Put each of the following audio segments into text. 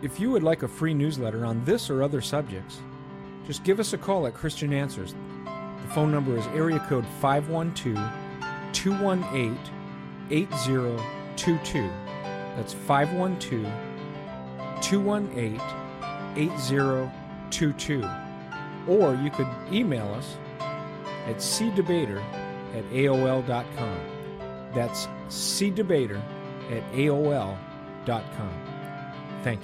If you would like a free newsletter on this or other subjects, just give us a call at Christian Answers. The phone number is area code 512-218-8022. That's 512-218-8022. Or you could email us at cdebater@aol.com. That's cdebater@aol.com. Thank you.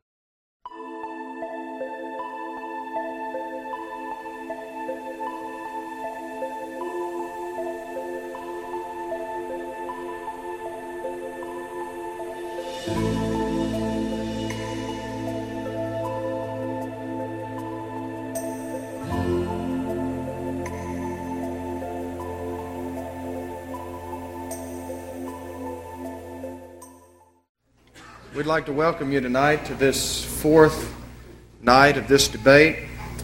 We'd like to welcome you tonight to this fourth night of this debate.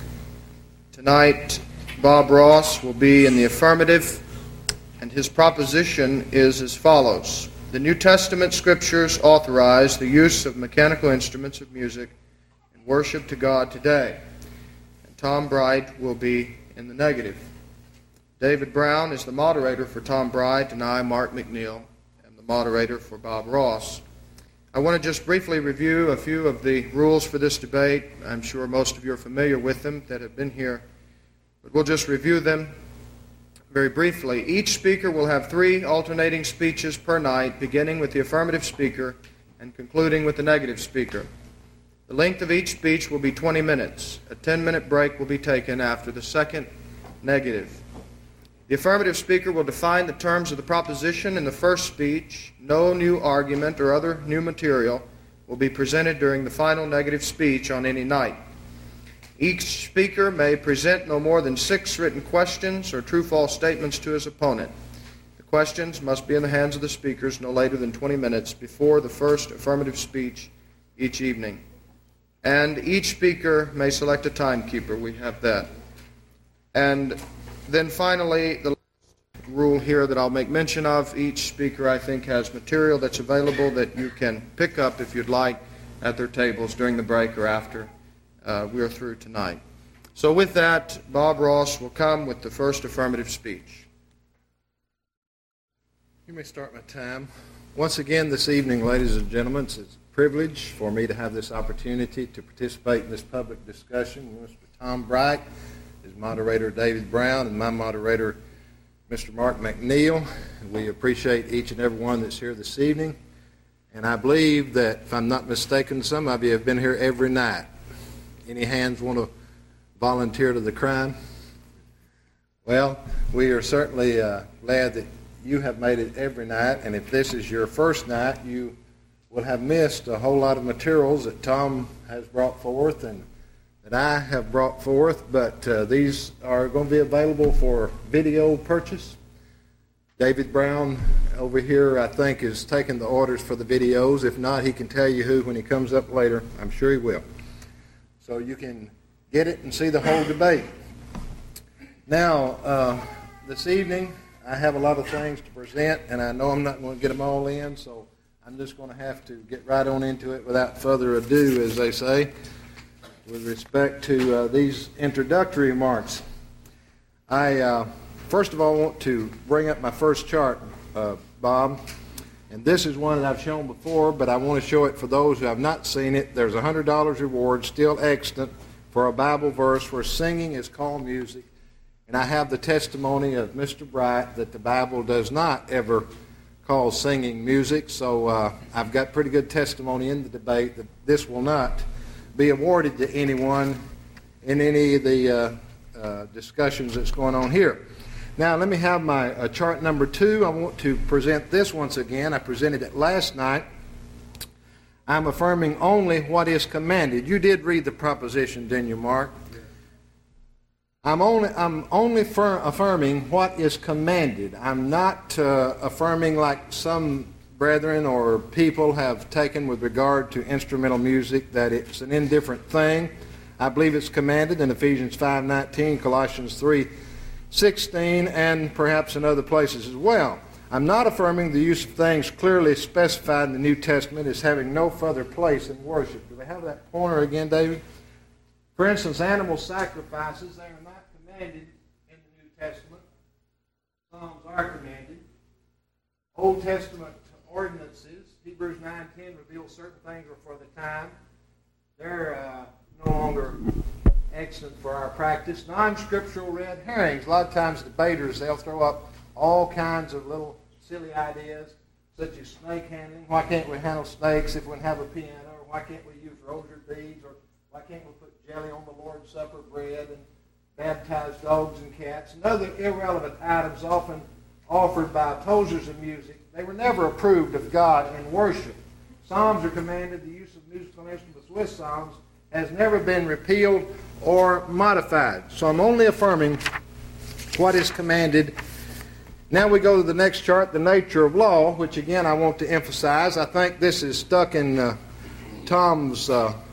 Tonight, Bob Ross will be in the affirmative, and his proposition is as follows. The New Testament scriptures authorize the use of mechanical instruments of music in worship to God today. And Tom Bright will be in the negative. David Brown is the moderator for Tom Bright, and I, Mark McNeil, am the moderator for Bob Ross. I want to just briefly review a few of the rules for this debate. I'm sure most of you are familiar with them that have been here, but we'll just review them very briefly. Each speaker will have 3 alternating speeches per night, beginning with the affirmative speaker and concluding with the negative speaker. The length of each speech will be 20 minutes. A 10-minute break will be taken after the second negative. The affirmative speaker will define the terms of the proposition in the first speech. No new argument or other new material will be presented during the final negative speech on any night. Each speaker may present no more than 6 written questions or true-false statements to his opponent. The questions must be in the hands of the speakers no later than 20 minutes before the first affirmative speech each evening. And each speaker may select a timekeeper. We have that. And then finally, the rule here that I'll make mention of, each speaker, I think, has material that's available that you can pick up if you'd like at their tables during the break or after we are through tonight. So with that, Bob Ross will come with the first affirmative speech. You may start my time. Once again this evening, ladies and gentlemen, it's a privilege for me to have this opportunity to participate in this public discussion with Mr. Tom Bright, his moderator David Brown, and my moderator Mr. Mark McNeil. We appreciate each and every one that's here this evening. And I believe that, if I'm not mistaken, some of you have been here every night. Any hands want to volunteer to the crime? Well, we are certainly glad that you have made it every night. And if this is your first night, you will have missed a whole lot of materials that Tom has brought forth and that I have brought forth, but these are going to be available for video purchase. David Brown over here, I think, is taking the orders for the videos. If not, he can tell you who when he comes up later. I'm sure he will. So you can get it and see the whole debate. Now, this evening, I have a lot of things to present, and I know I'm not going to get them all in, so I'm just going to have to get right on into it without further ado, as they say, with respect to these introductory remarks. I, first of all, want to bring up my first chart, Bob. And this is one that I've shown before, but I want to show it for those who have not seen it. There's a $100 reward still extant for a Bible verse where singing is called music. And I have the testimony of Mr. Bright that the Bible does not ever call singing music. So I've got pretty good testimony in the debate that this will not be awarded to anyone in any of the discussions that's going on here. Now, let me have my chart number 2. I want to present this once again. I presented it last night. I'm affirming only what is commanded. You did read the proposition, didn't you, Mark? Yes. I'm only affirming what is commanded. I'm not affirming like some brethren or people have taken with regard to instrumental music, that it's an indifferent thing. I believe it's commanded in Ephesians 5:19, Colossians 3:16, and perhaps in other places as well. I'm not affirming the use of things clearly specified in the New Testament as having no further place in worship. Do we have that pointer again, David? For instance, animal sacrifices, they are not commanded in the New Testament. Psalms are commanded. Old Testament ordinances, Hebrews 9:10 reveals certain things are for the time. They're no longer excellent for our practice. Non-scriptural red herrings. A lot of times debaters, they'll throw up all kinds of little silly ideas, such as snake handling. Why can't we handle snakes if we can have a piano? Or why can't we use rosary beads? Or why can't we put jelly on the Lord's Supper bread and baptize dogs and cats? And other irrelevant items often offered by opposers of music. They were never approved of God in worship. Psalms are commanded. The use of musical instruments with psalms has never been repealed or modified. So I'm only affirming what is commanded. Now we go to the next chart, the nature of law, which again I want to emphasize. I think this is stuck in Tom's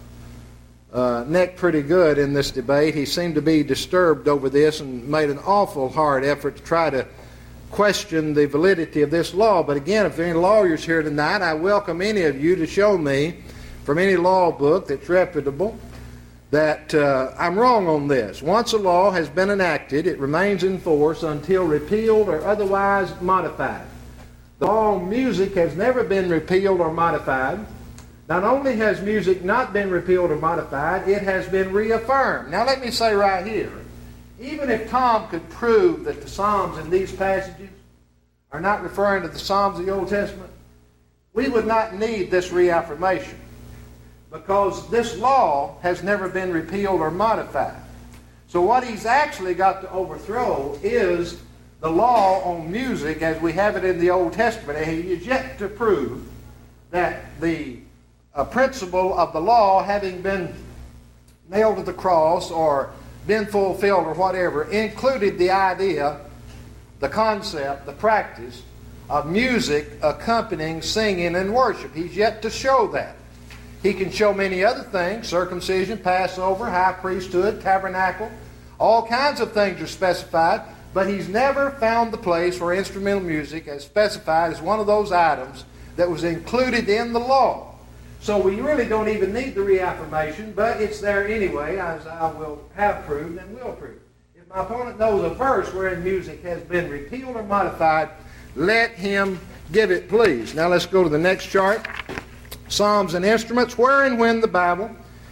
neck pretty good in this debate. He seemed to be disturbed over this and made an awful hard effort to try to question the validity of this law. But again, if there are any lawyers here tonight, I welcome any of you to show me from any law book that's reputable that I'm wrong on this. Once a law has been enacted, it remains in force until repealed or otherwise modified. The law on music has never been repealed or modified. Not only has music not been repealed or modified, it has been reaffirmed. Now let me say right here, even if Tom could prove that the Psalms in these passages are not referring to the Psalms of the Old Testament, we would not need this reaffirmation, because this law has never been repealed or modified. So what he's actually got to overthrow is the law on music as we have it in the Old Testament. And he is yet to prove that the principle of the law, having been nailed to the cross or been fulfilled or whatever, included the idea, the concept, the practice of music accompanying singing and worship. He's yet to show that. He can show many other things: circumcision, Passover, high priesthood, tabernacle. All kinds of things are specified, but he's never found the place where instrumental music is specified as one of those items that was included in the law. So we really don't even need the reaffirmation, but it's there anyway, as I will have proved and will prove. If my opponent knows a verse wherein music has been repealed or modified, let him give it, please. Now let's go to the next chart. Psalms and instruments. Where and when the Bible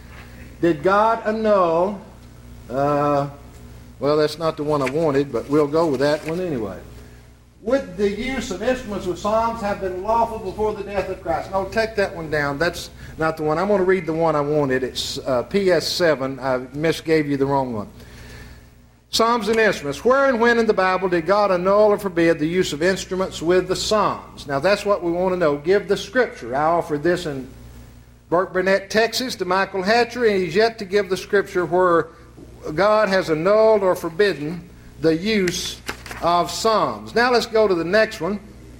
did God annul? Well, that's not the one I wanted, but we'll go with that one anyway. Would the use of instruments with psalms have been lawful before the death of Christ? No, take that one down. That's not the one. I'm going to read the one I wanted. It's PS7. I misgave you the wrong one. Psalms and instruments. Where and when in the Bible did God annul or forbid the use of instruments with the psalms? Now that's what we want to know. Give the scripture. I offered this in Burke Burnett, Texas, to Michael Hatcher, and he's yet to give the scripture where God has annulled or forbidden the use of psalms. Now let's go to the next one.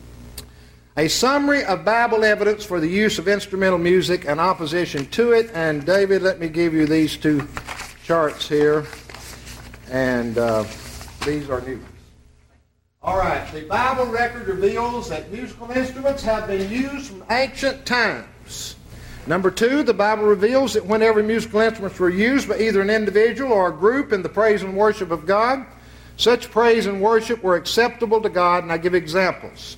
A summary of Bible evidence for the use of instrumental music and opposition to it. And David, let me give you these two charts here. And these are new ones. All right. The Bible record reveals that musical instruments have been used from ancient times. Number two, the Bible reveals that whenever musical instruments were used by either an individual or a group in the praise and worship of God, such praise and worship were acceptable to God, and I give examples.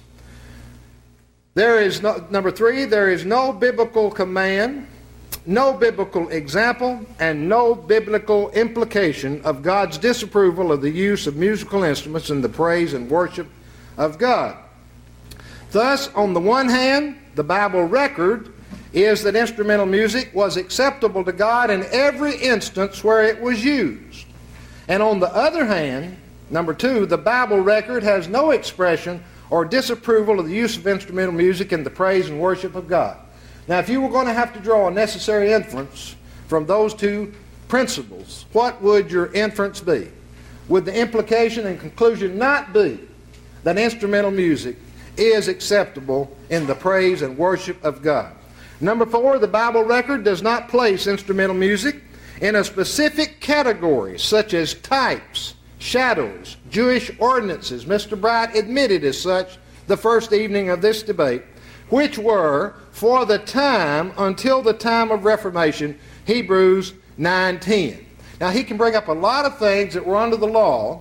Number three, there is no biblical command, no biblical example, and no biblical implication of God's disapproval of the use of musical instruments in the praise and worship of God. Thus, on the one hand, the Bible record is that instrumental music was acceptable to God in every instance where it was used. And on the other hand, number two, the Bible record has no expression or disapproval of the use of instrumental music in the praise and worship of God. Now, if you were going to have to draw a necessary inference from those two principles, what would your inference be? Would the implication and conclusion not be that instrumental music is acceptable in the praise and worship of God? Number four, the Bible record does not place instrumental music in a specific category such as types, shadows, Jewish ordinances. Mr. Bright admitted as such the first evening of this debate, which were for the time until the time of Reformation, Hebrews 9:10. Now he can bring up a lot of things that were under the law,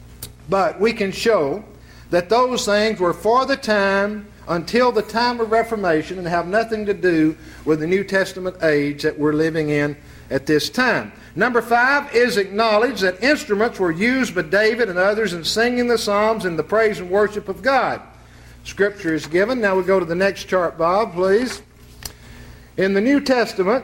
but we can show that those things were for the time until the time of Reformation and have nothing to do with the New Testament age that we're living in at this time. Number 5 is acknowledge that instruments were used by David and others in singing the Psalms and the praise and worship of God. Scripture is given. Now we go to the next chart, Bob, please. In the New Testament,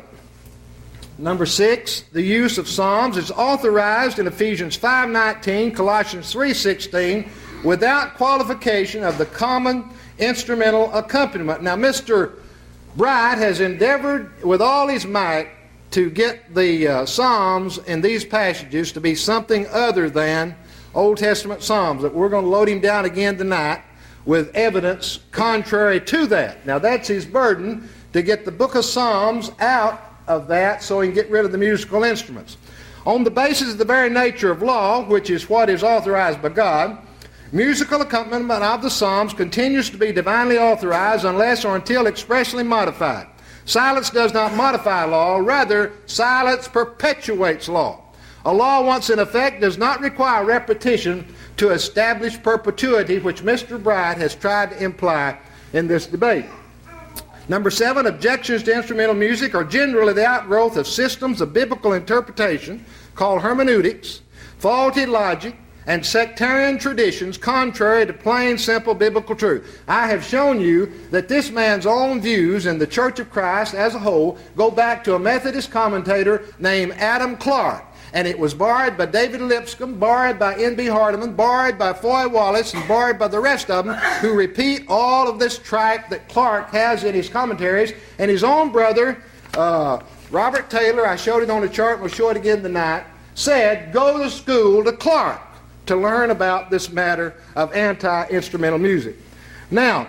number 6, the use of psalms is authorized in Ephesians 5:19, Colossians 3:16, without qualification of the common instrumental accompaniment. Now, Mr. Bright has endeavored with all his might to get the psalms in these passages to be something other than Old Testament psalms, that we're going to load him down again tonight with evidence contrary to that. Now, that's his burden, to get the book of Psalms out of that so he can get rid of the musical instruments. On the basis of the very nature of law, which is what is authorized by God, musical accompaniment of the Psalms continues to be divinely authorized unless or until expressly modified. Silence does not modify law, rather silence perpetuates law. A law once in effect does not require repetition to establish perpetuity, which Mr. Bright has tried to imply in this debate. Number 7, objections to instrumental music are generally the outgrowth of systems of biblical interpretation called hermeneutics, faulty logic, and sectarian traditions contrary to plain, simple biblical truth. I have shown you that this man's own views in the Church of Christ as a whole go back to a Methodist commentator named Adam Clark. And it was borrowed by David Lipscomb, borrowed by N.B. Hardeman, borrowed by Foy Wallace, and borrowed by the rest of them who repeat all of this tripe that Clark has in his commentaries. And his own brother, Robert Taylor, I showed it on the chart and we'll show it again tonight, said, go to school to Clark to learn about this matter of anti-instrumental music. Now,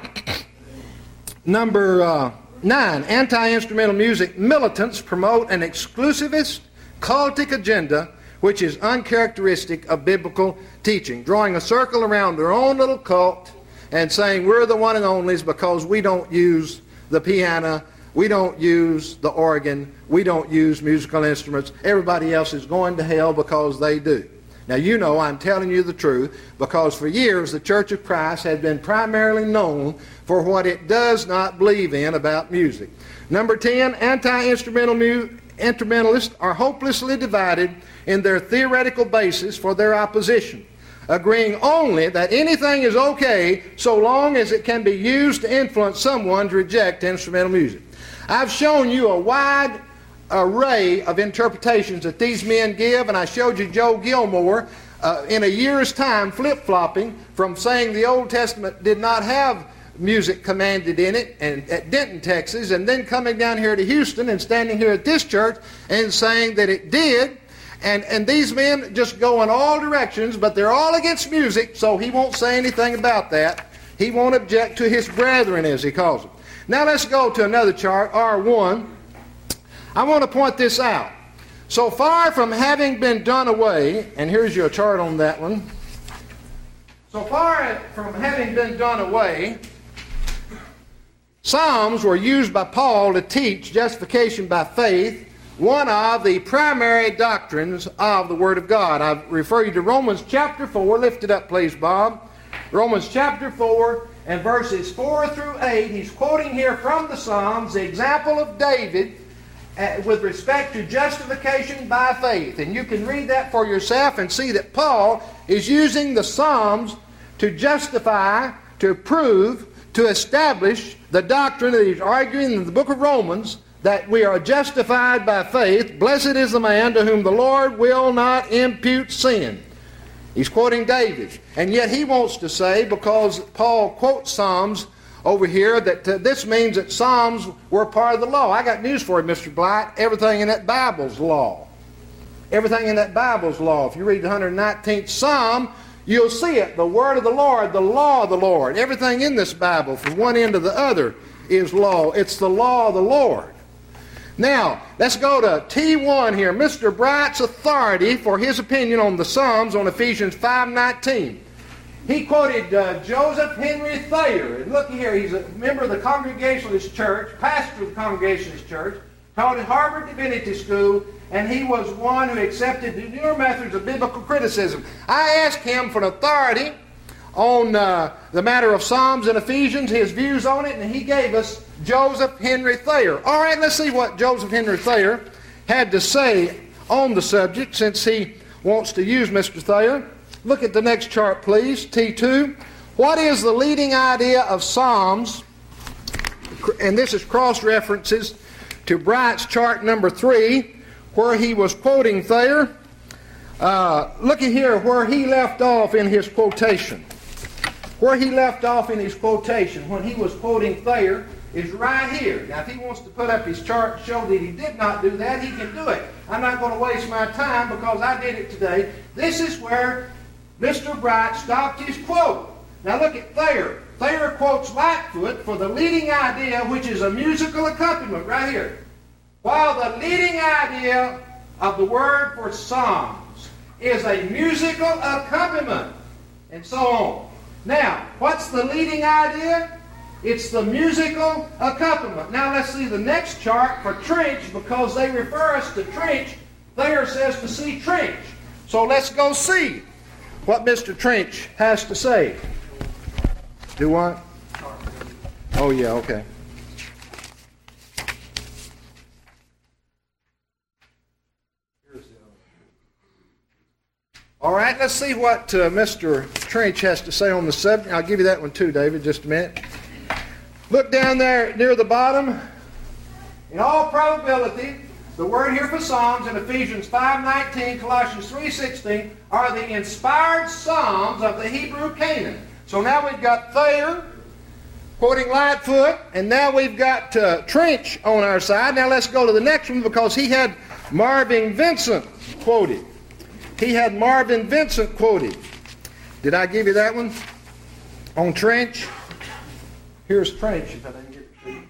number 9, anti-instrumental music militants promote an exclusivist, cultic agenda which is uncharacteristic of biblical teaching, drawing a circle around their own little cult and saying we're the one and onlys because we don't use the piano, we don't use the organ, we don't use musical instruments. Everybody else is going to hell because they do. Now, you know I'm telling you the truth because for years the Church of Christ has been primarily known for what it does not believe in about music. Number 10, anti-instrumentalists are hopelessly divided in their theoretical basis for their opposition, agreeing only that anything is okay so long as it can be used to influence someone to reject instrumental music. I've shown you a wide array of interpretations that these men give, and I showed you Joe Gilmore in a year's time flip-flopping from saying the Old Testament did not have music commanded in it and at Denton, Texas, and then coming down here to Houston and standing here at this church and saying that it did. And these men just go in all directions, but they're all against music, so he won't say anything about that. He won't object to his brethren, as he calls them. Now let's go to another chart, R1. I want to point this out. So far from having been done away, and here's your chart on that one. So far from having been done away, Psalms were used by Paul to teach justification by faith, one of the primary doctrines of the Word of God. I refer you to Romans chapter 4. Lift it up, please, Bob. Romans chapter 4 and verses 4 through 8. He's quoting here from the Psalms the example of David with respect to justification by faith. And you can read that for yourself and see that Paul is using the Psalms to justify, to prove, to establish the doctrine that he's arguing in the book of Romans, that we are justified by faith. Blessed is the man to whom the Lord will not impute sin. He's quoting David. And yet he wants to say, because Paul quotes Psalms over here, that this means that Psalms were part of the law. I got news for you, Mr. Blight. Everything in that Bible's law. Everything in that Bible's law. If you read the 119th Psalm, you'll see it. The word of the Lord, the law of the Lord. Everything in this Bible, from one end to the other, is law. It's the law of the Lord. Now, let's go to T1 here. Mr. Bright's authority for his opinion on the Psalms on Ephesians 5:19. He quoted Joseph Henry Thayer. And look here, he's a member of the Congregationalist Church, pastor of the Congregationalist Church, taught at Harvard Divinity School, and he was one who accepted the newer methods of biblical criticism. I asked him for an authority on the matter of Psalms and Ephesians, his views on it, and he gave us Joseph Henry Thayer. All right, let's see what Joseph Henry Thayer had to say on the subject, since he wants to use Mr. Thayer. Look at the next chart, please, T2. What is the leading idea of Psalms? And this is cross-references to Bright's chart number 3, where he was quoting Thayer. Look at here where he left off in his quotation. Where he left off in his quotation when he was quoting Thayer is right here. Now, if he wants to put up his chart and show that he did not do that, he can do it. I'm not going to waste my time because I did it today. This is where Mr. Bright stopped his quote. Now look at Thayer. Thayer quotes Lightfoot for the leading idea, which is a musical accompaniment, right here. While the leading idea of the word for Psalms is a musical accompaniment, and so on. Now, what's the leading idea? It's the musical accompaniment. Now let's see the next chart for Trench, because they refer us to Trench. Thayer says to see Trench. So let's go see what Mr. Trench has to say. Do what? Oh, yeah, okay. All right, let's see what Mr. Trench has to say on the subject. I'll give you that one too, David, just a minute. Look down there near the bottom. In all probability, the word here for Psalms in Ephesians 5:19, Colossians 3:16 are the inspired Psalms of the Hebrew Canaan. So now we've got Thayer quoting Lightfoot, and now we've got Trench on our side. Now let's go to the next one, because he had Marvin Vincent quoted. He had Marvin Vincent quoted. Did I give you that one? On Trench? Here's Trench, if I didn't get it to you.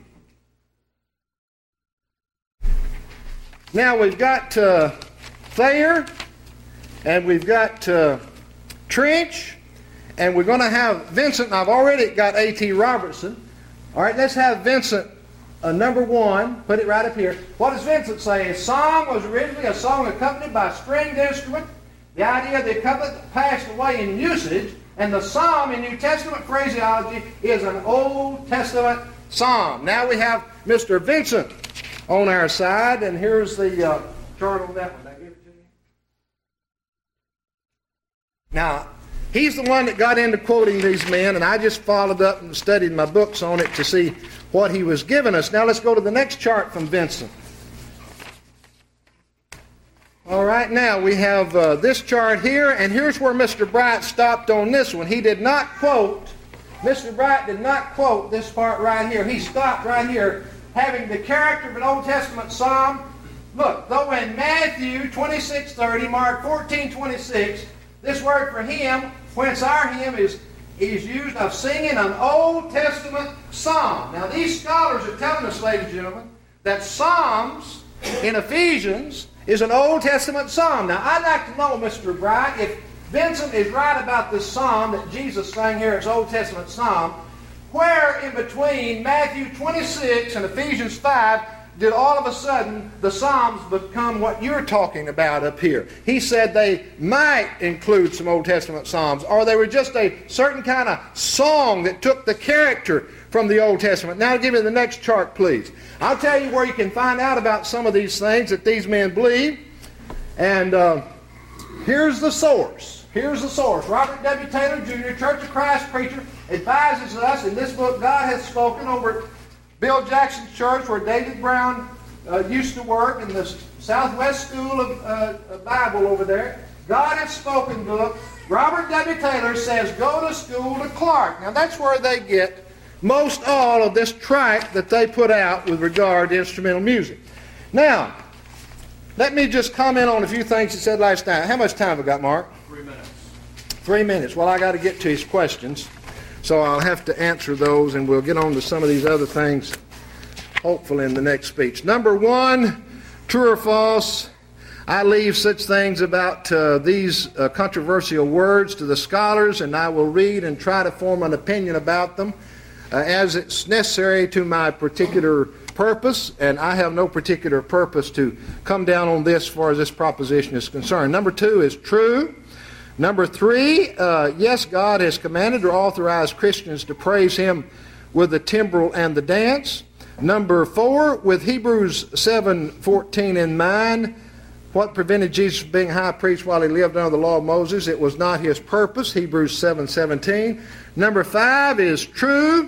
Now we've got Thayer, and we've got Trench, and we're going to have Vincent. I've already got A.T. Robertson. All right, let's have Vincent number 1. Put it right up here. What does Vincent say? A psalm was originally a song accompanied by a stringed instrument. The idea of the accompaniment passed away in usage, and the psalm in New Testament phraseology is an Old Testament psalm. Now we have Mr. Vincent on our side, and here's the chart on that one. Did I give it to you? Now, he's the one that got into quoting these men, and I just followed up and studied my books on it to see what he was giving us. Now let's go to the next chart from Vincent. All right, now we have this chart here, and here's where Mr. Bright stopped on this one. He did not quote, Mr. Bright did not quote this part right here. He stopped right here, having the character of an Old Testament psalm. Look, though in Matthew 26:30, Mark 14:26, this word for hymn, whence our hymn is used of singing an Old Testament psalm. Now these scholars are telling us, ladies and gentlemen, that Psalms in Ephesians is an Old Testament psalm. Now I'd like to know, Mr. Bright, if Vincent is right about this psalm that Jesus sang here, it's Old Testament psalm, where in between Matthew 26 and Ephesians 5 did all of a sudden the Psalms become what you're talking about up here? He said they might include some Old Testament Psalms, or they were just a certain kind of song that took the character from the Old Testament. Now give me the next chart, please. I'll tell you where you can find out about some of these things that these men believe. And here's the source. Here's the source. Robert W. Taylor, Jr., Church of Christ preacher, advises us in this book, God Hath Spoken, over at Bill Jackson's church, where David Brown used to work in the Southwest School of Bible over there. God Hath Spoken book. Robert W. Taylor says, go to school to Clark. Now that's where they get most all of this tract that they put out with regard to instrumental music. Now, let me just comment on a few things he said last night. How much time have we got, Mark? 3 minutes. 3 minutes. Well, I got to get to his questions, so I'll have to answer those, and we'll get on to some of these other things, hopefully, in the next speech. Number 1, true or false, I leave such things about these controversial words to the scholars, and I will read and try to form an opinion about them as it's necessary to my particular purpose, and I have no particular purpose to come down on this as far as this proposition is concerned. Number 2 is true. Number 3, yes, God has commanded or authorized Christians to praise Him with the timbrel and the dance. Number 4, with Hebrews 7:14 in mind, what prevented Jesus from being high priest while He lived under the law of Moses? It was not His purpose, Hebrews 7:17. Number 5 is true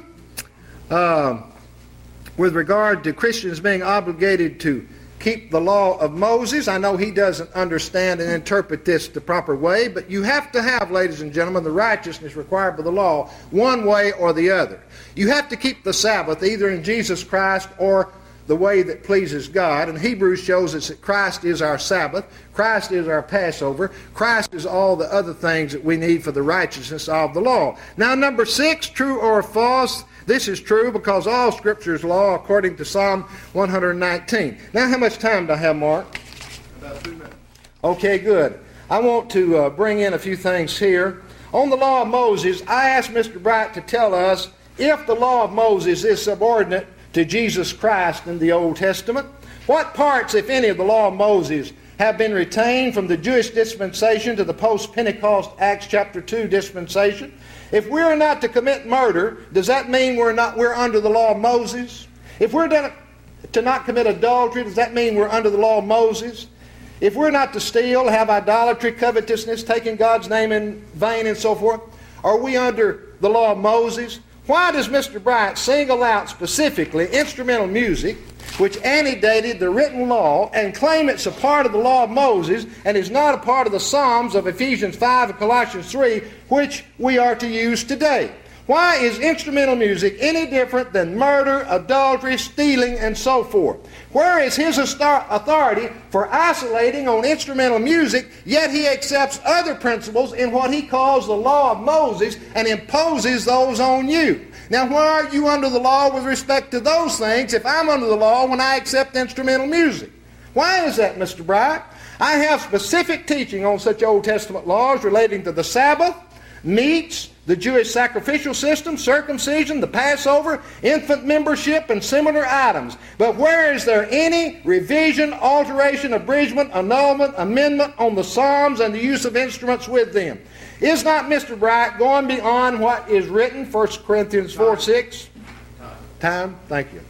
with regard to Christians being obligated to keep the law of Moses. I know he doesn't understand and interpret this the proper way, but you have to have, ladies and gentlemen, the righteousness required by the law one way or the other. You have to keep the Sabbath either in Jesus Christ or the way that pleases God. And Hebrews shows us that Christ is our Sabbath, Christ is our Passover, Christ is all the other things that we need for the righteousness of the law. Now, number 6, true or false. This is true because all Scripture is law according to Psalm 119. Now, how much time do I have, Mark? About 2 minutes. Okay, good. I want to bring in a few things here. On the law of Moses, I asked Mr. Bright to tell us if the law of Moses is subordinate to Jesus Christ in the Old Testament. What parts, if any, of the law of Moses have been retained from the Jewish dispensation to the post-Pentecost Acts chapter 2 dispensation? If we're not to commit murder, does that mean we're under the law of Moses? If we're to not commit adultery, does that mean we're under the law of Moses? If we're not to steal, have idolatry, covetousness, taking God's name in vain, and so forth, are we under the law of Moses? Why does Mr. Bright single out specifically instrumental music, which antedated the written law, and claim it's a part of the law of Moses and is not a part of the Psalms of Ephesians 5 and Colossians 3, which we are to use today? Why is instrumental music any different than murder, adultery, stealing, and so forth? Where is his authority for isolating on instrumental music, yet he accepts other principles in what he calls the law of Moses and imposes those on you? Now, why are you under the law with respect to those things if I'm under the law when I accept instrumental music? Why is that, Mr. Bright? I have specific teaching on such Old Testament laws relating to the Sabbath, meats, the Jewish sacrificial system, circumcision, the Passover, infant membership, and similar items. But where is there any revision, alteration, abridgment, annulment, amendment on the Psalms and the use of instruments with them? Is not Mr. Bright going beyond what is written, 1 Corinthians 4:6? Time? Thank you.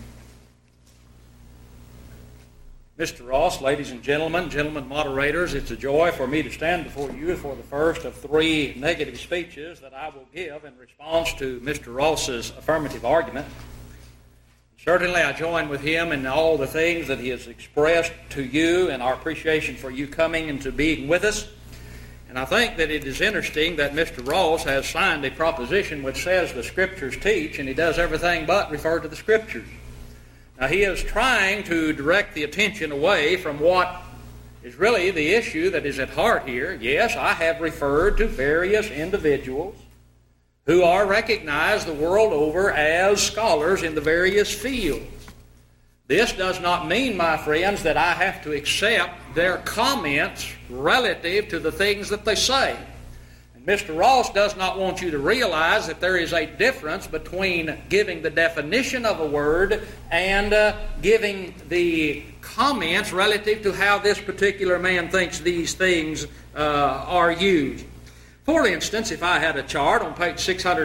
Mr. Ross, ladies and gentlemen moderators, it's a joy for me to stand before you for the first of 3 negative speeches that I will give in response to Mr. Ross's affirmative argument. Certainly I join with him in all the things that he has expressed to you and our appreciation for you coming and to being with us. And I think that it is interesting that Mr. Ross has signed a proposition which says the Scriptures teach, and he does everything but refer to the Scriptures. Now, he is trying to direct the attention away from what is really the issue that is at heart here. Yes, I have referred to various individuals who are recognized the world over as scholars in the various fields. This does not mean, my friends, that I have to accept their comments relative to the things that they say. Mr. Ross does not want you to realize that there is a difference between giving the definition of a word and giving the comments relative to how this particular man thinks these things are used. For instance, if I had a chart on page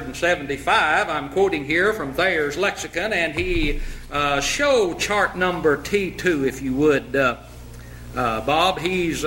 675, I'm quoting here from Thayer's Lexicon, and he showed chart number T2, if you would, Bob. It's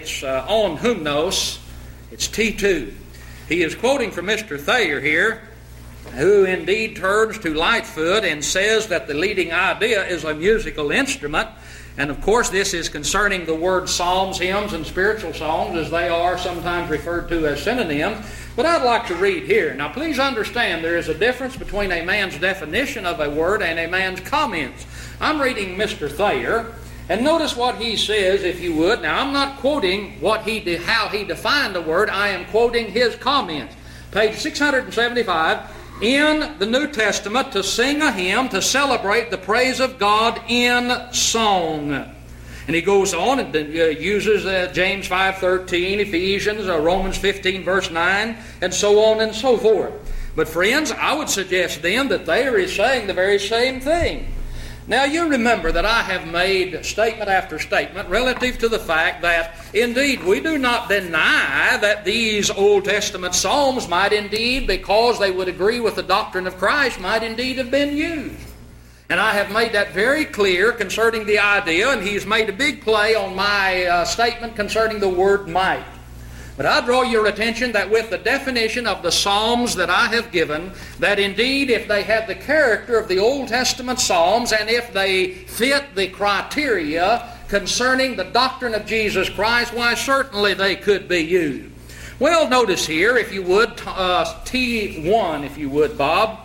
on Humnos. It's T2. He is quoting from Mr. Thayer here, who indeed turns to Lightfoot and says that the leading idea is a musical instrument. And of course this is concerning the word psalms, hymns, and spiritual songs, as they are sometimes referred to as synonyms. But I'd like to read here. Now please understand there is a difference between a man's definition of a word and a man's comments. I'm reading Mr. Thayer, and notice what he says, if you would. Now, I'm not quoting how he defined the word. I am quoting his comments. Page 675, in the New Testament, to sing a hymn, to celebrate the praise of God in song. And he goes on and uses James 5:13, Ephesians, Romans 15 verse 9, and so on and so forth. But friends, I would suggest then that there is saying the very same thing. Now you remember that I have made statement after statement relative to the fact that indeed we do not deny that these Old Testament psalms might indeed, because they would agree with the doctrine of Christ, might indeed have been used. And I have made that very clear concerning the idea, and he's made a big play on my statement concerning the word might. But I draw your attention that with the definition of the Psalms that I have given, that indeed if they had the character of the Old Testament Psalms, and if they fit the criteria concerning the doctrine of Jesus Christ, why certainly they could be used. Well, notice here, if you would, T1, if you would, Bob.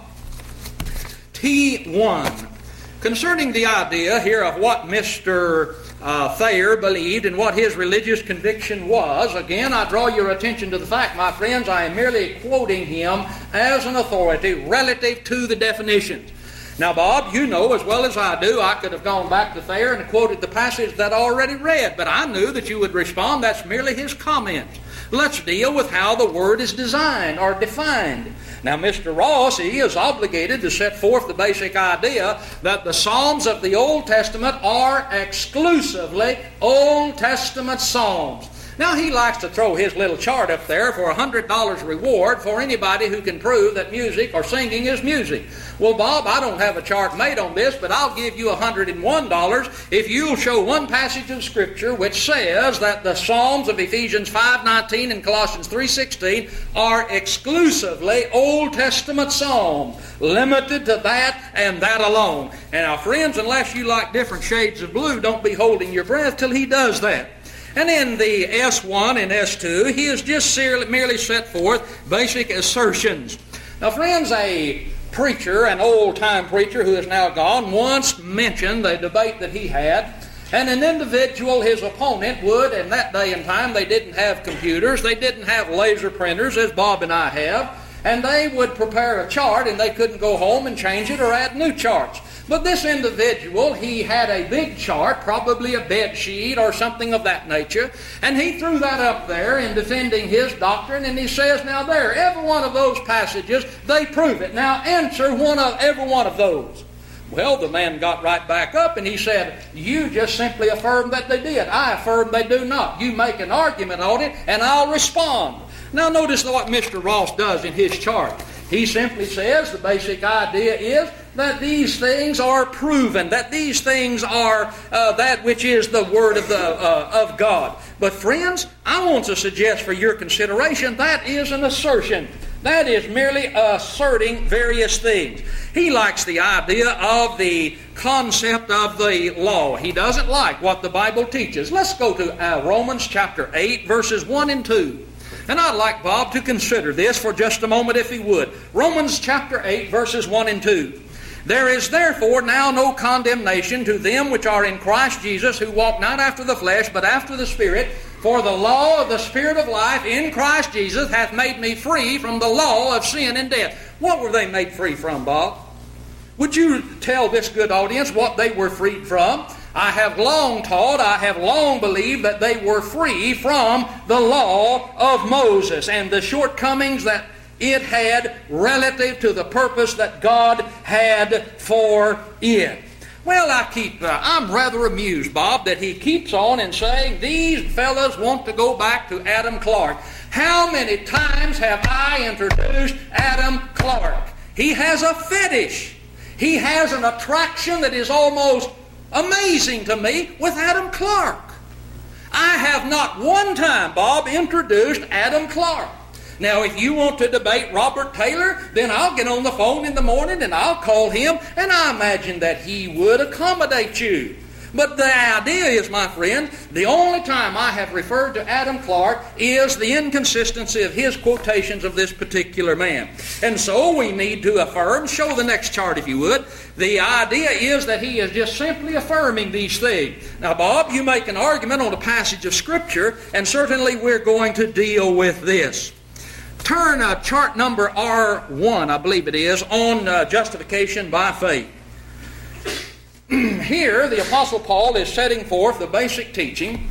T1. Concerning the idea here of what Mr. Thayer believed and what his religious conviction was, again, I draw your attention to the fact, my friends, I am merely quoting him as an authority relative to the definitions. Now, Bob, you know as well as I do, I could have gone back to Thayer and quoted the passage that I already read, but I knew that you would respond, that's merely his comments. Let's deal with how the word is designed or defined. Now, Mr. Ross, he is obligated to set forth the basic idea that the Psalms of the Old Testament are exclusively Old Testament Psalms. Now, he likes to throw his little chart up there for $100 reward for anybody who can prove that music or singing is music. Well, Bob, I don't have a chart made on this, but I'll give you $101 if you'll show one passage of Scripture which says that the Psalms of Ephesians 5:19 and Colossians 3:16 are exclusively Old Testament Psalms, limited to that and that alone. And now, friends, unless you like different shades of blue, don't be holding your breath till he does that. And in the S1 and S2, he has just merely set forth basic assertions. Now, friends, a preacher, an old-time preacher who is now gone, once mentioned the debate that he had, and an individual, his opponent, would, in that day and time, they didn't have computers, they didn't have laser printers, as Bob and I have, and they would prepare a chart, and they couldn't go home and change it or add new charts. But this individual, he had a big chart, probably a bed sheet or something of that nature, and he threw that up there in defending his doctrine, and he says, now there, every one of those passages, they prove it. Now answer every one of those. Well, the man got right back up and he said, you just simply affirm that they did. I affirm they do not. You make an argument on it, and I'll respond. Now notice what Mr. Ross does in his chart. He simply says the basic idea is that these things are proven, that these things are that which is the Word of God. But friends, I want to suggest for your consideration that is an assertion. That is merely asserting various things. He likes the idea of the concept of the law. He doesn't like what the Bible teaches. Let's go to Romans chapter 8, verses 1 and 2. And I'd like Bob to consider this for just a moment if he would. Romans chapter 8, verses 1 and 2. There is therefore now no condemnation to them which are in Christ Jesus, who walk not after the flesh, but after the Spirit. For the law of the Spirit of life in Christ Jesus hath made me free from the law of sin and death. What were they made free from, Bob? Would you tell this good audience what they were freed from? I have long taught, I have long believed that they were free from the law of Moses and the shortcomings that it had relative to the purpose that God had for it. Well, I'm rather amused, Bob, that he keeps on and saying these fellas want to go back to Adam Clarke. How many times have I introduced Adam Clarke? He has a fetish. He has an attraction that is almost amazing to me with Adam Clarke. I have not one time, Bob, introduced Adam Clarke. Now, if you want to debate Robert Taylor, then I'll get on the phone in the morning and I'll call him, and I imagine that he would accommodate you. But the idea is, my friend, the only time I have referred to Adam Clarke is the inconsistency of his quotations of this particular man. And so we need to affirm, show the next chart if you would, the idea is that he is just simply affirming these things. Now, Bob, you make an argument on a passage of Scripture, and certainly we're going to deal with this. Turn chart number R1, I believe it is, on justification by faith. here the Apostle Paul is setting forth the basic teaching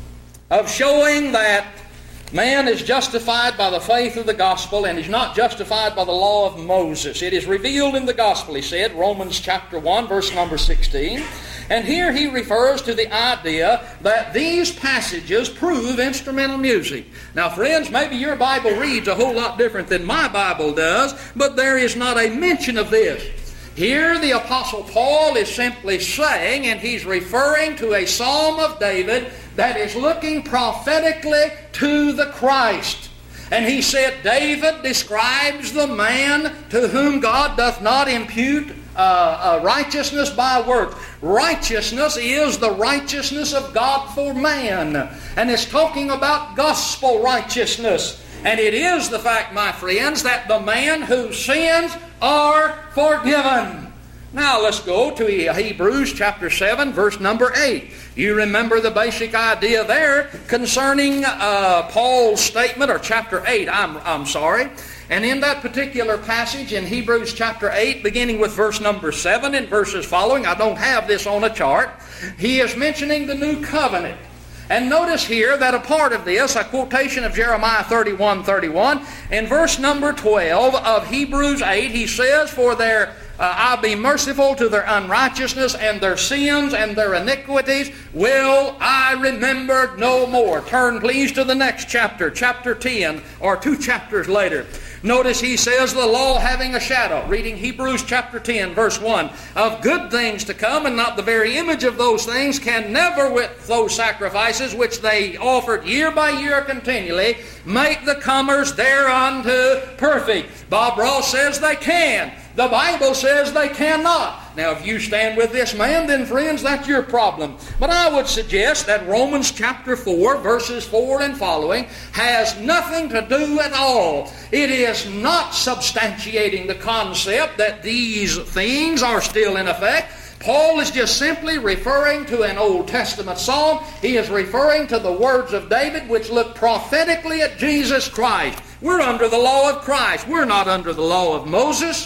of showing that man is justified by the faith of the gospel and is not justified by the law of Moses. It is revealed in the gospel, he said, Romans chapter 1, verse number 16. And here he refers to the idea that these passages prove instrumental music. Now, friends, maybe your Bible reads a whole lot different than my Bible does, but there is not a mention of this. Here the Apostle Paul is simply saying, and he's referring to a Psalm of David that is looking prophetically to the Christ. And he said, David describes the man to whom God doth not impute righteousness by works. Righteousness is the righteousness of God for man. And it's talking about gospel righteousness. And it is the fact, my friends, that the man whose sins are forgiven. Now let's go to Hebrews chapter 7, verse number 8. You remember the basic idea there concerning Paul's statement, or chapter 8, I'm sorry. And in that particular passage in Hebrews chapter 8, beginning with verse number 7 and verses following, I don't have this on a chart, he is mentioning the new covenant. And notice here that a part of this, a quotation of Jeremiah 31:31, in verse number 12 of Hebrews 8, he says, For I'll be merciful to their unrighteousness, and their sins and their iniquities will I remember no more. Turn please to the next chapter, chapter 10, or 2 chapters later. Notice he says, the law having a shadow, reading Hebrews chapter 10, verse 1, of good things to come, and not the very image of those things, can never with those sacrifices which they offered year by year continually, make the comers thereunto perfect. Bob Ross says they can. The Bible says they cannot. Now, if you stand with this man, then friends, that's your problem. But I would suggest that Romans chapter 4, verses 4 and following, has nothing to do at all. It is not substantiating the concept that these things are still in effect. Paul is just simply referring to an Old Testament psalm. He is referring to the words of David, which look prophetically at Jesus Christ. We're under the law of Christ. We're not under the law of Moses.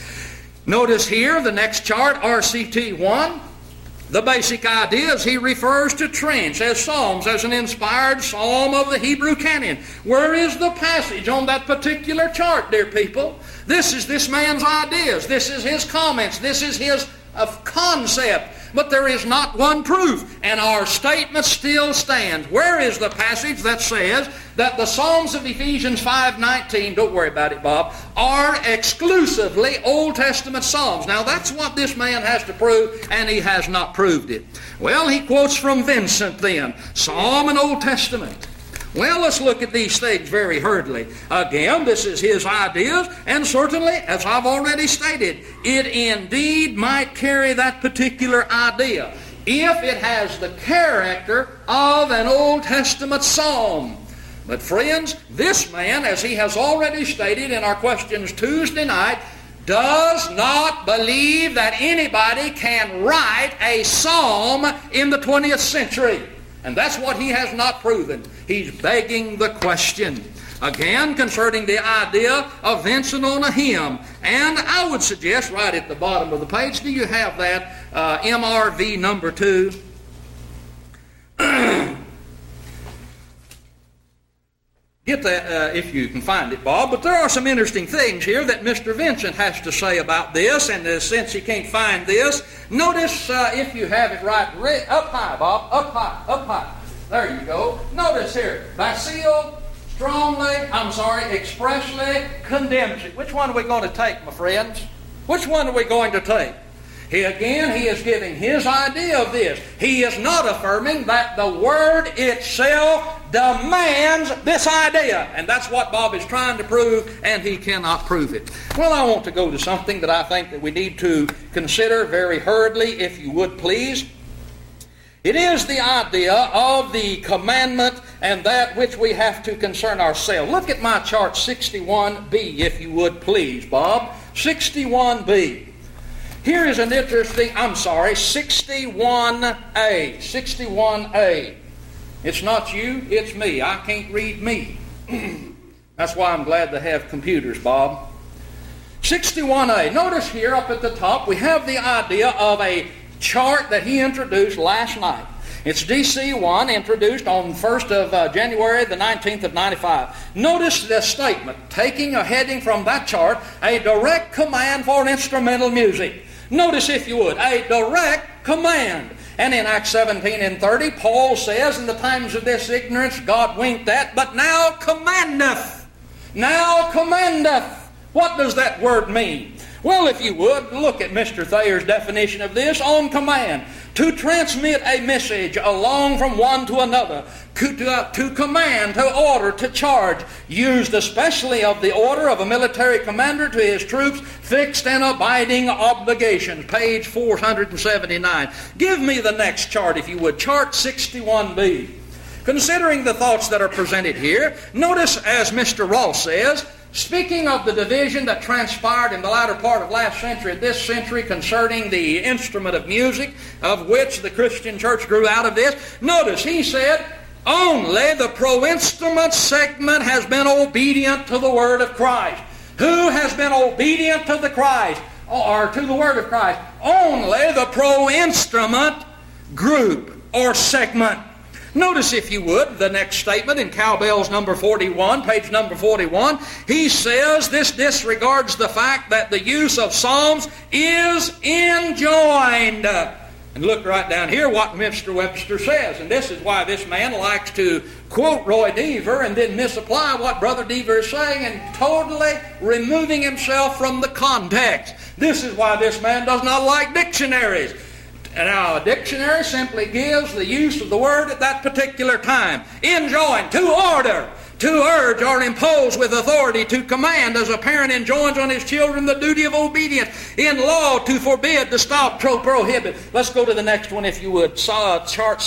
Notice here, the next chart, RCT 1. The basic idea is he refers to trends as psalms, as an inspired psalm of the Hebrew canon. Where is the passage on that particular chart, dear people? This is this man's ideas. This is his comments. This is his concept. But there is not one proof, and our statement still stands. Where is the passage that says that the Psalms of Ephesians 5:19, don't worry about it, Bob, are exclusively Old Testament Psalms? Now that's what this man has to prove, and he has not proved it. Well, he quotes from Vincent then, Psalm and Old Testament. Well, let's look at these things very hurriedly. Again, this is his ideas, and certainly, as I've already stated, it indeed might carry that particular idea if it has the character of an Old Testament psalm. But friends, this man, as he has already stated in our questions Tuesday night, does not believe that anybody can write a psalm in the 20th century. And that's what he has not proven. He's begging the question. Again, concerning the idea of Vincent on a hymn. And I would suggest right at the bottom of the page, do you have that MRV number 2? Get that if you can find it, Bob. But there are some interesting things here that Mr. Vincent has to say about this. And since he can't find this, notice if you have it right up high, Bob, up high, up high. There you go. Notice here, Basile expressly condemns it. Which one are we going to take, my friends? Which one are we going to take? He is giving his idea of this. He is not affirming that the Word itself demands this idea. And that's what Bob is trying to prove, and he cannot prove it. Well, I want to go to something that I think that we need to consider very hurriedly, if you would please. It is the idea of the commandment and that which we have to concern ourselves. Look at my chart 61B, if you would please, Bob. 61B. Here is an interesting, 61A. 61A. It's not you, it's me. I can't read me. That's why I'm glad to have computers, Bob. 61A. Notice here up at the top we have the idea of a chart that he introduced last night. It's DC1, introduced on 1st of January the 19th of 95. Notice this statement, taking a heading from that chart, a direct command for instrumental music. Notice, if you would, a direct command. And in Acts 17 and 30, Paul says, in the times of this ignorance, God winked at, but now commandeth. Now commandeth. What does that word mean? Well, if you would, look at Mr. Thayer's definition of this on command. To transmit a message along from one to another, to command, to order, to charge, used especially of the order of a military commander to his troops, fixed and abiding obligations, page 479. Give me the next chart, if you would, chart 61B. Considering the thoughts that are presented here, notice, as Mr. Ross says, speaking of the division that transpired in the latter part of last century, this century, concerning the instrument of music, of which the Christian church grew out of this, notice he said, only the pro-instrument segment has been obedient to the Word of Christ. Who has been obedient to the Christ, or to the Word of Christ? Only the pro-instrument group or segment. Notice, if you would, the next statement in Cowbells number 41, page number 41. He says this disregards the fact that the use of psalms is enjoined. And look right down here what Mr. Webster says. And this is why this man likes to quote Roy Deaver and then misapply what Brother Deaver is saying and totally removing himself from the context. This is why this man does not like dictionaries. Now, a dictionary simply gives the use of the word at that particular time. Enjoin, to order, to urge or impose with authority, to command, as a parent enjoins on his children the duty of obedience. In law, to forbid, to stop, to prohibit. Let's go to the next one, if you would. Chart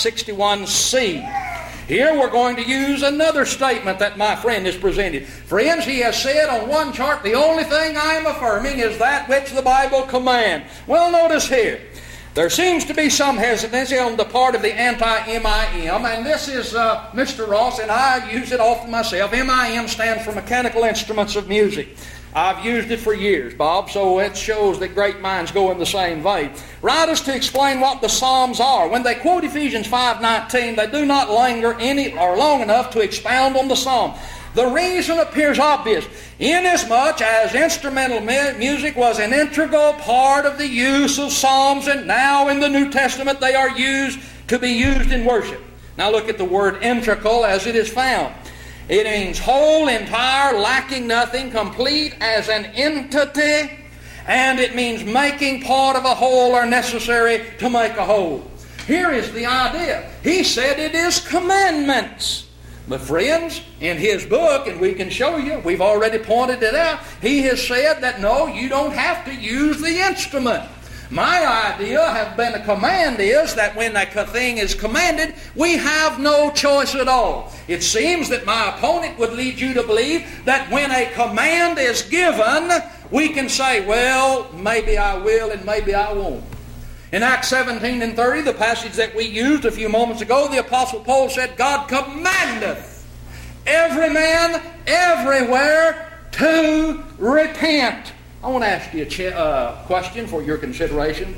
61C. Here we're going to use another statement that my friend has presented. Friends, he has said on one chart, the only thing I am affirming is that which the Bible commands. Well, notice here. There seems to be some hesitancy on the part of the anti-MIM, and this is Mr. Ross, and I use it often myself. MIM stands for Mechanical Instruments of Music. I've used it for years, Bob, so it shows that great minds go in the same vein. Writers to explain what the Psalms are. When they quote Ephesians 5:19, they do not linger any or long enough to expound on the Psalm. The reason appears obvious. Inasmuch as instrumental music was an integral part of the use of psalms, and now in the New Testament they are used to be used in worship. Now look at the word integral as it is found. It means whole, entire, lacking nothing, complete as an entity, and it means making part of a whole or necessary to make a whole. Here is the idea. He said it is commandments. But friends, in his book, and we can show you, we've already pointed it out, he has said that no, you don't have to use the instrument. My idea have been a command is that when a thing is commanded, we have no choice at all. It seems that my opponent would lead you to believe that when a command is given, we can say, well, maybe I will and maybe I won't. In Acts 17 and 30, the passage that we used a few moments ago, the Apostle Paul said, God commandeth every man everywhere to repent. I want to ask you a question for your consideration.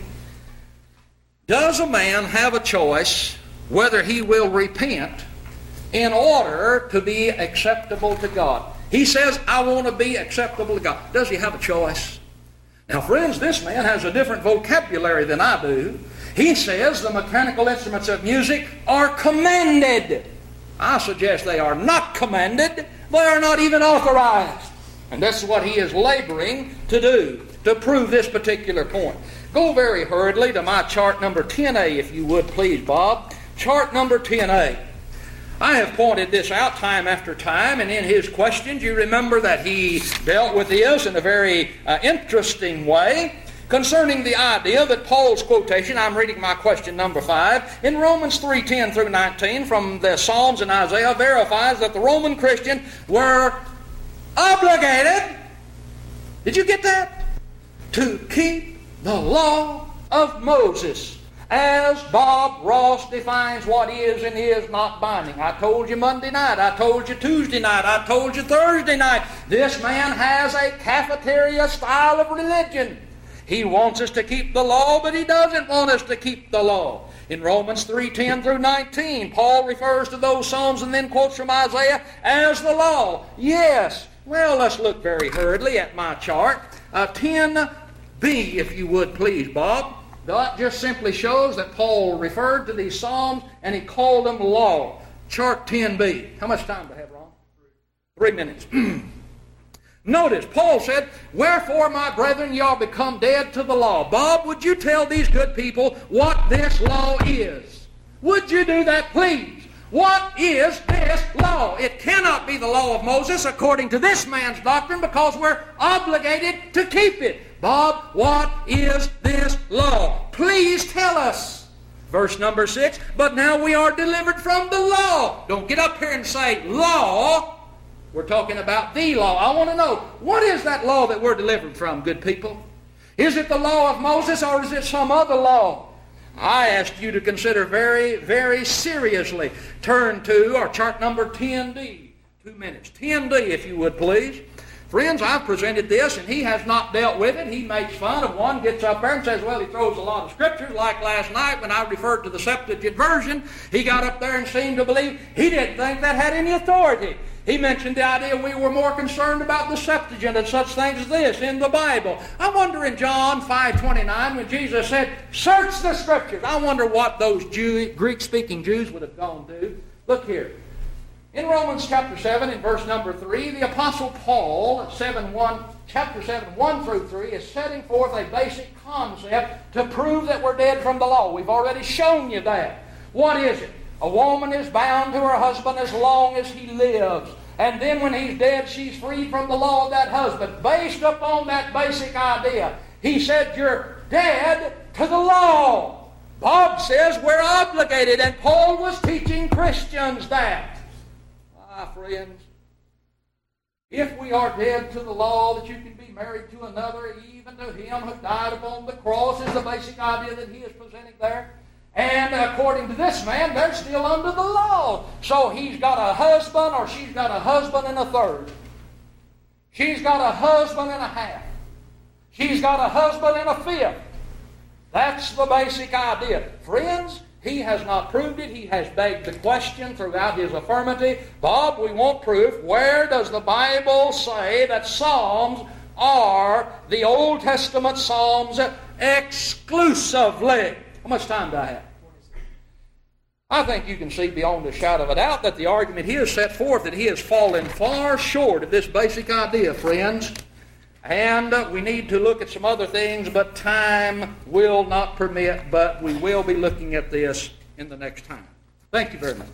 Does a man have a choice whether he will repent in order to be acceptable to God? He says, I want to be acceptable to God. Does he have a choice? Now, friends, this man has a different vocabulary than I do. He says the mechanical instruments of music are commanded. I suggest they are not commanded. They are not even authorized. And that's what he is laboring to do, to prove this particular point. Go very hurriedly to my chart number 10A, if you would please, Bob. Chart number 10A. I have pointed this out time after time, and in his questions you remember that he dealt with this in a very interesting way concerning the idea that Paul's quotation, I'm reading my question number 5, in Romans 3:10 through 19 from the Psalms and Isaiah verifies that the Roman Christians were obligated, did you get that? To keep the law of Moses. As Bob Ross defines what is and is not binding. I told you Monday night, I told you Tuesday night, I told you Thursday night. This man has a cafeteria style of religion. He wants us to keep the law, but he doesn't want us to keep the law. In Romans 3:10 through 19, Paul refers to those Psalms and then quotes from Isaiah as the law. Yes. Well, let's look very hurriedly at my chart. 10b, if you would please, Bob. That just simply shows that Paul referred to these Psalms and he called them law. Chart 10b. How much time do I have, Ron? 3 minutes. Notice, Paul said, "Wherefore, my brethren, ye are become dead to the law." Bob, would you tell these good people what this law is? Would you do that, please? What is this law? It cannot be the law of Moses according to this man's doctrine because we're obligated to keep it. Bob, what is this law? Please tell us. Verse number 6, "But now we are delivered from the law." Don't get up here and say law. We're talking about the law. I want to know, what is that law that we're delivered from, good people? Is it the law of Moses or is it some other law? I ask you to consider very, very seriously. Turn to our chart number 10D. 2 minutes. 10D, if you would, please. Friends, I've presented this, and he has not dealt with it. He makes fun of one, gets up there and says, well, he throws a lot of scriptures, like last night when I referred to the Septuagint version. He got up there and seemed to believe he didn't think that had any authority. He mentioned the idea we were more concerned about the Septuagint and such things as this in the Bible. I wonder in John 5:29 when Jesus said, "Search the Scriptures," I wonder what those Greek-speaking Jews would have gone to. Look here. In Romans chapter 7, in verse number 3, the Apostle Paul, chapter 7, 1 through 3, is setting forth a basic concept to prove that we're dead from the law. We've already shown you that. What is it? A woman is bound to her husband as long as he lives. And then when he's dead, she's freed from the law of that husband. Based upon that basic idea, he said, you're dead to the law. Bob says we're obligated, and Paul was teaching Christians that. My friends, if we are dead to the law that you can be married to another, even to him who died upon the cross, is the basic idea that he is presenting there. And according to this man, they're still under the law. So he's got a husband, or she's got a husband and a third. She's got a husband and a half. She's got a husband and a fifth. That's the basic idea. Friends, he has not proved it. He has begged the question throughout his affirmative. Bob, we want proof. Where does the Bible say that Psalms are the Old Testament Psalms exclusively? How much time do I have? I think you can see beyond a shadow of a doubt that the argument he has set forth that he has fallen far short of this basic idea, friends. And we need to look at some other things, but time will not permit, but we will be looking at this in the next time. Thank you very much.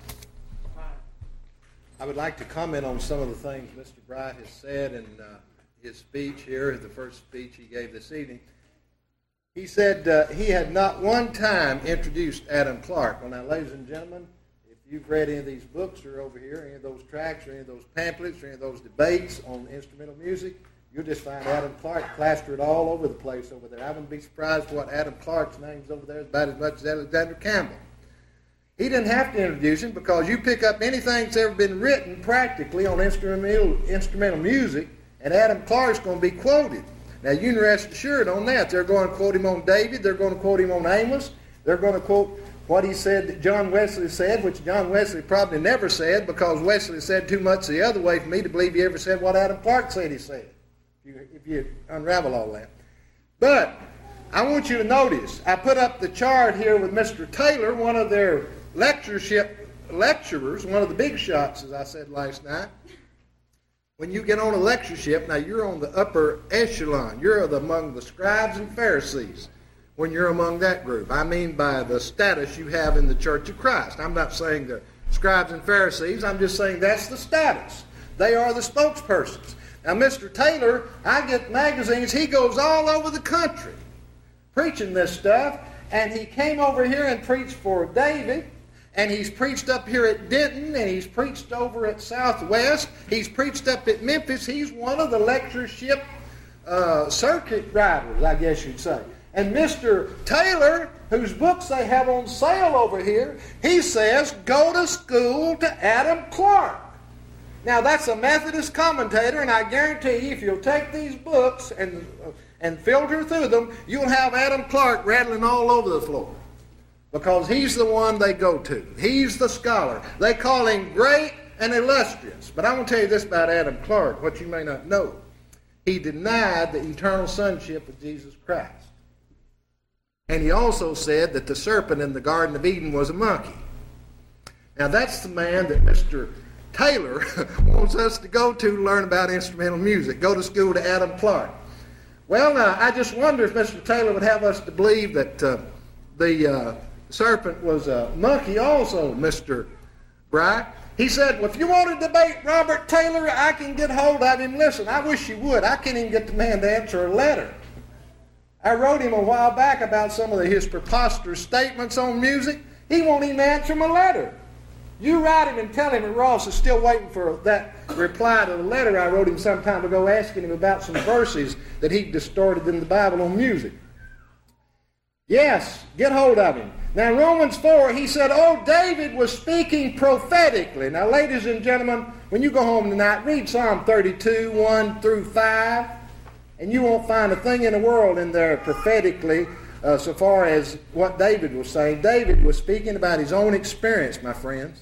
I would like to comment on some of the things Mr. Bright has said in his speech here, the first speech he gave this evening. He said he had not one time introduced Adam Clark. Well, now, ladies and gentlemen, if you've read any of these books or over here, any of those tracts or any of those pamphlets or any of those debates on instrumental music, you'll just find Adam Clark plastered all over the place over there. I wouldn't be surprised what Adam Clark's name's over there is about as much as Alexander Campbell. He didn't have to introduce him because you pick up anything that's ever been written practically on instrumental music, and Adam Clark's going to be quoted. Now, you can rest assured on that. They're going to quote him on David. They're going to quote him on Amos. They're going to quote what he said that John Wesley said, which John Wesley probably never said because Wesley said too much the other way for me to believe he ever said what Adam Clark said he said, if you unravel all that. But I want you to notice, I put up the chart here with Mr. Taylor, one of their lecturers, one of the big shots, as I said last night. When you get on a lectureship, now you're on the upper echelon. You're among the scribes and Pharisees when you're among that group. I mean by the status you have in the Church of Christ. I'm not saying the scribes and Pharisees. I'm just saying that's the status. They are the spokespersons. Now, Mr. Taylor, I get magazines. He goes all over the country preaching this stuff. And he came over here and preached for David. And he's preached up here at Denton, and he's preached over at Southwest. He's preached up at Memphis. He's one of the lectureship circuit riders, I guess you'd say. And Mr. Taylor, whose books they have on sale over here, he says, go to school to Adam Clark. Now, that's a Methodist commentator, and I guarantee you, if you'll take these books and and filter through them, you'll have Adam Clark rattling all over the floor. Because he's the one they go to. He's the scholar. They call him great and illustrious. But I want to tell you this about Adam Clark, what you may not know. He denied the eternal sonship of Jesus Christ. And he also said that the serpent in the Garden of Eden was a monkey. Now that's the man that Mr. Taylor wants us to go to learn about instrumental music. Go to school to Adam Clark. Well, now, I just wonder if Mr. Taylor would have us to believe that the serpent was a monkey also, Mr. Bright. He said, well, if you want to debate Robert Taylor, I can get hold of him. Listen, I wish you would. I can't even get the man to answer a letter. I wrote him a while back about some of his preposterous statements on music. He won't even answer my letter. You write him and tell him that Ross is still waiting for that reply to the letter I wrote him some time ago asking him about some verses that he distorted in the Bible on music. Yes, get hold of him. Now, in Romans 4, he said, oh, David was speaking prophetically. Now, ladies and gentlemen, when you go home tonight, read Psalm 32, 1 through 5, and you won't find a thing in the world in there prophetically so far as what David was saying. David was speaking about his own experience, my friends.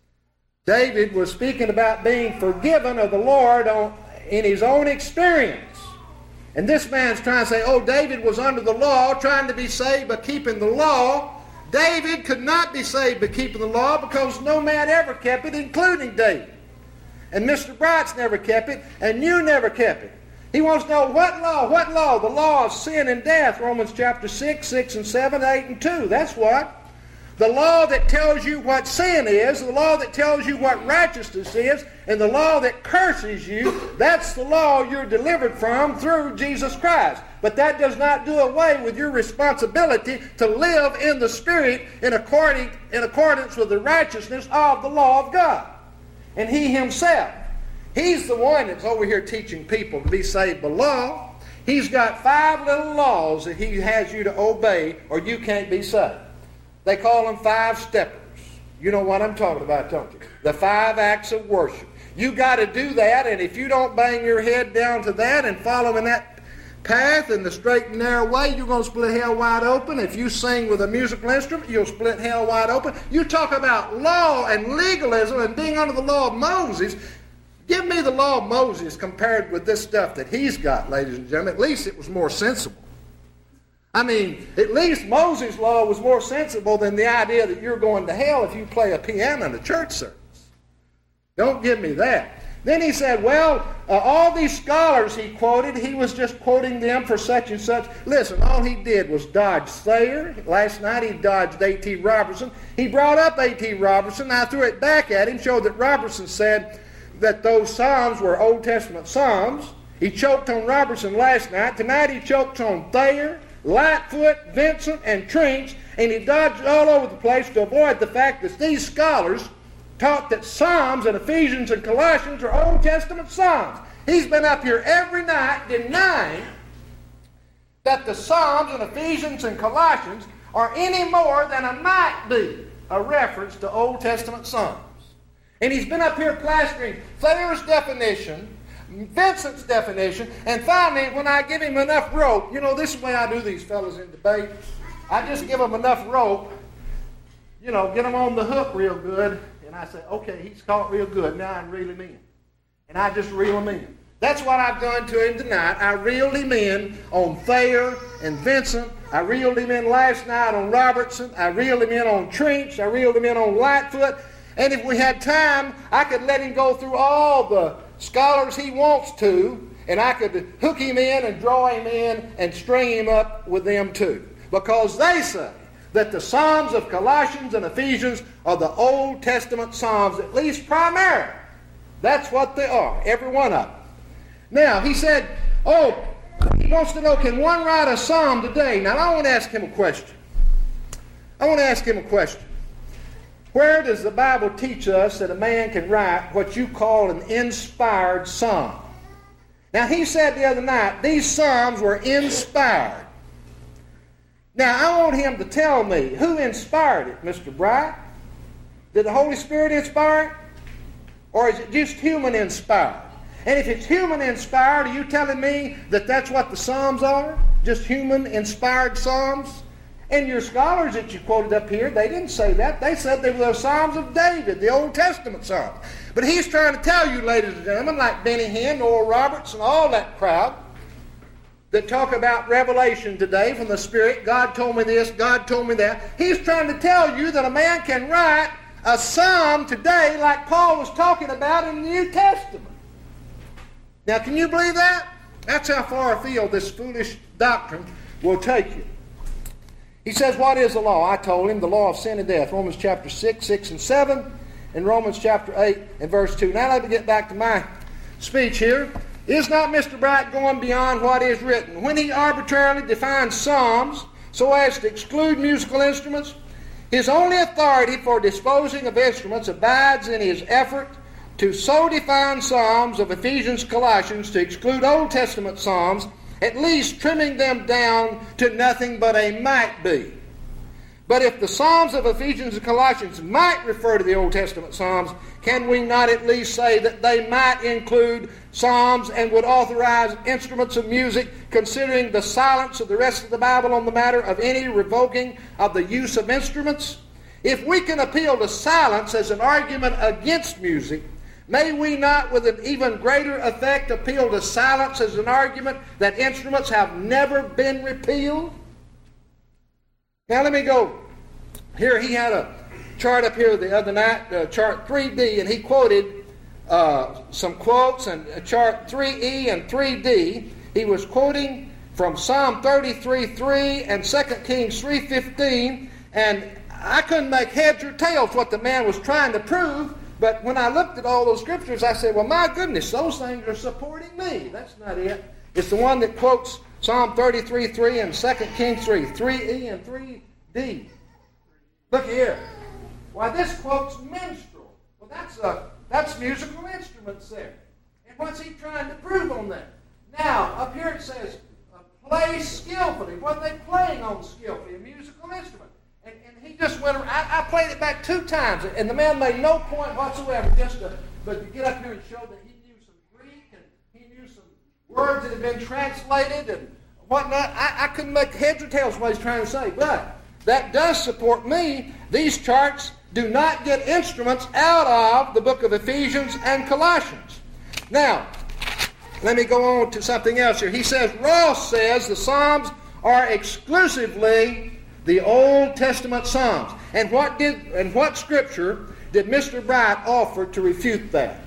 David was speaking about being forgiven of the Lord in his own experience. And this man's trying to say, oh, David was under the law, trying to be saved by keeping the law. David could not be saved by keeping the law because no man ever kept it, including David. And Mr. Bright's never kept it, and you never kept it. He wants to know what law? What law? The law of sin and death, Romans chapter 6, 6 and 7, 8 and 2. That's what. The law that tells you what sin is, the law that tells you what righteousness is, and the law that curses you, that's the law you're delivered from through Jesus Christ. But that does not do away with your responsibility to live in the Spirit in accordance with the righteousness of the law of God. And He Himself, He's the one that's over here teaching people to be saved by law. He's got 5 little laws that He has you to obey or you can't be saved. They call them 5 steppers. You know what I'm talking about, don't you? The 5 acts of worship. You got to do that, and if you don't bang your head down to that and follow in that path in the straight and narrow way, you're going to split hell wide open. If you sing with a musical instrument, you'll split hell wide open. You talk about law and legalism and being under the law of Moses. Give me the law of Moses compared with this stuff that he's got, ladies and gentlemen. At least it was more sensible. I mean, at least Moses' law was more sensible than the idea that you're going to hell if you play a piano in a church service. Don't give me that. Then he said, well, all these scholars he quoted, he was just quoting them for such and such. Listen, all he did was dodge Thayer. Last night he dodged A.T. Robertson. He brought up A.T. Robertson. I threw it back at him, showed that Robertson said that those Psalms were Old Testament Psalms. He choked on Robertson last night. Tonight he choked on Thayer, Lightfoot, Vincent, and Trench, and he dodged all over the place to avoid the fact that these scholars taught that Psalms and Ephesians and Colossians are Old Testament Psalms. He's been up here every night denying that the Psalms and Ephesians and Colossians are any more than it might be a reference to Old Testament Psalms. And he's been up here plastering Thayer's definition, Vincent's definition, and finally, when I give him enough rope, you know, this is the way I do these fellas in debate. I just give them enough rope, you know, get them on the hook real good, and I say, okay, he's caught real good, now I reel him in. And I just reel him in. That's what I've done to him tonight. I reeled him in on Thayer and Vincent. I reeled him in last night on Robertson. I reeled him in on Trench. I reeled him in on Lightfoot. And if we had time, I could let him go through all the scholars he wants to, and I could hook him in and draw him in and string him up with them too. Because they say that the Psalms of Colossians and Ephesians are the Old Testament Psalms, at least primarily. That's what they are, every one of them. Now, he said, he wants to know, can one write a psalm today? Now, I want to ask him a question. Where does the Bible teach us that a man can write what you call an inspired psalm? Now, he said the other night, these psalms were inspired. Now, I want him to tell me, who inspired it, Mr. Bright? Did the Holy Spirit inspire it? Or is it just human inspired? And if it's human-inspired, are you telling me that that's what the Psalms are? Just human-inspired Psalms? And your scholars that you quoted up here, they didn't say that. They said they were the Psalms of David, the Old Testament Psalms. But he's trying to tell you, ladies and gentlemen, like Benny Hinn, Oral Roberts, and all that crowd that talk about revelation today from the Spirit, God told me this, God told me that. He's trying to tell you that a man can write a psalm today like Paul was talking about in the New Testament. Now, can you believe that? That's how far afield this foolish doctrine will take you. He says, what is the law? I told him, the law of sin and death. Romans chapter 6, 6 and 7, and Romans chapter 8 and verse 2. Now let me get back to my speech here. Is not Mr. Bright going beyond what is written? When he arbitrarily defines psalms so as to exclude musical instruments, his only authority for disposing of instruments abides in his effort to so define Psalms of Ephesians, Colossians, to exclude Old Testament Psalms, at least trimming them down to nothing but a might be. But if the Psalms of Ephesians and Colossians might refer to the Old Testament Psalms, can we not at least say that they might include Psalms and would authorize instruments of music, considering the silence of the rest of the Bible on the matter of any revoking of the use of instruments? If we can appeal to silence as an argument against music, may we not with an even greater effect appeal to silence as an argument that instruments have never been repealed? Now let me go. Here he had a chart up here the other night, chart 3D, and he quoted some quotes, and chart 3E and 3D. He was quoting from Psalm 33:3 and 2 Kings 3:15, and I couldn't make heads or tails what the man was trying to prove, but when I looked at all those scriptures, I said, well, my goodness, those things are supporting me. That's not it. It's the one that quotes Psalm 33:3 and 2 Kings 3:3E and 3D. Look here. Why, this quotes minstrel. Well, that's musical instruments there. And what's he trying to prove on that? Now, up here it says, play skillfully. What are they playing on skillfully? A musical instrument. And he just went around. I played it back 2 times, and the man made no point whatsoever but to get up here and show that he knew some Greek and he knew some words that had been translated and whatnot. I couldn't make heads or tails of what he's trying to say, but that does support me. These charts do not get instruments out of the book of Ephesians and Colossians. Now, let me go on to something else here. He says, Ross says the Psalms are exclusively the Old Testament Psalms. And what scripture did Mr. Bright offer to refute that?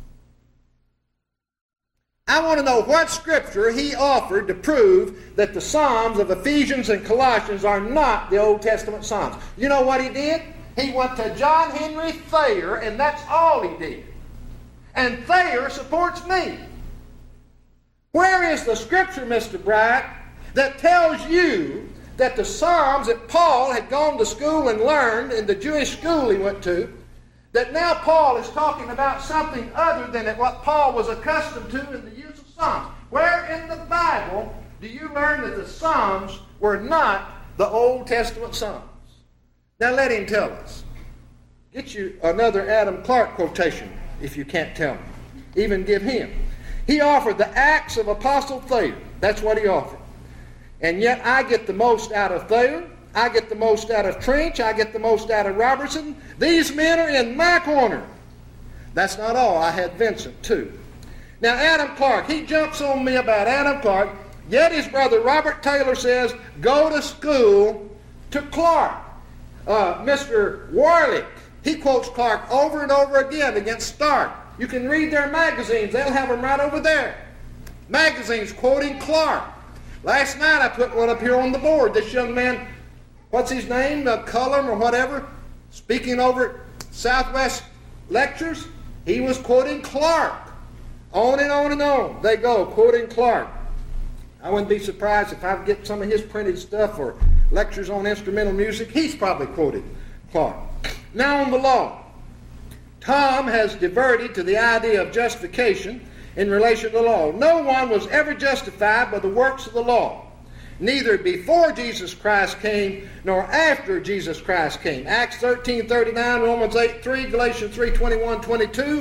I want to know what scripture he offered to prove that the Psalms of Ephesians and Colossians are not the Old Testament Psalms. You know what he did? He went to John Henry Thayer, and that's all he did. And Thayer supports me. Where is the scripture, Mr. Bright, that tells you that the Psalms that Paul had gone to school and learned in the Jewish school he went to, that now Paul is talking about something other than what Paul was accustomed to in the use of Psalms? Where in the Bible do you learn that the Psalms were not the Old Testament Psalms? Now let him tell us. Get you another Adam Clark quotation, if you can't tell me. Even give him. He offered the Acts of Apostle Thayer. That's what he offered. And yet I get the most out of Thayer. I get the most out of Trench. I get the most out of Robertson. These men are in my corner. That's not all. I had Vincent too. Now Adam Clark, he jumps on me about Adam Clark, yet his brother Robert Taylor says, go to school to Clark. Mr. Warlick, he quotes Clark over and over again against Stark. You can read their magazines. They'll have them right over there. Magazines quoting Clark. Last night I put one up here on the board. This young man, what's his name, Cullum or whatever, speaking over at Southwest Lectures, he was quoting Clark. On and on and on they go, quoting Clark. I wouldn't be surprised if I get some of his printed stuff or lectures on instrumental music. He's probably quoted Clark. Now on the law. Tom has diverted to the idea of justification in relation to the law. No one was ever justified by the works of the law, neither before Jesus Christ came nor after Jesus Christ came. Acts 13:39, Romans 8:3, Galatians 3:21-22,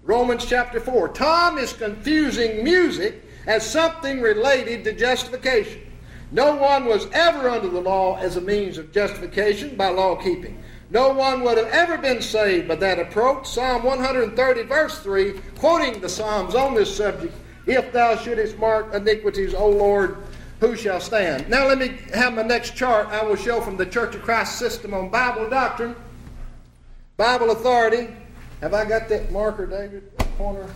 Romans chapter 4. Tom is confusing music as something related to justification. No one was ever under the law as a means of justification by law keeping. No one would have ever been saved by that approach. Psalm 130 verse 3, quoting the Psalms on this subject, if thou shouldest mark iniquities, O Lord, who shall stand? Now let me have my next chart. I will show from the Church of Christ system on Bible doctrine, Bible authority. Have I got that marker, David? Corner.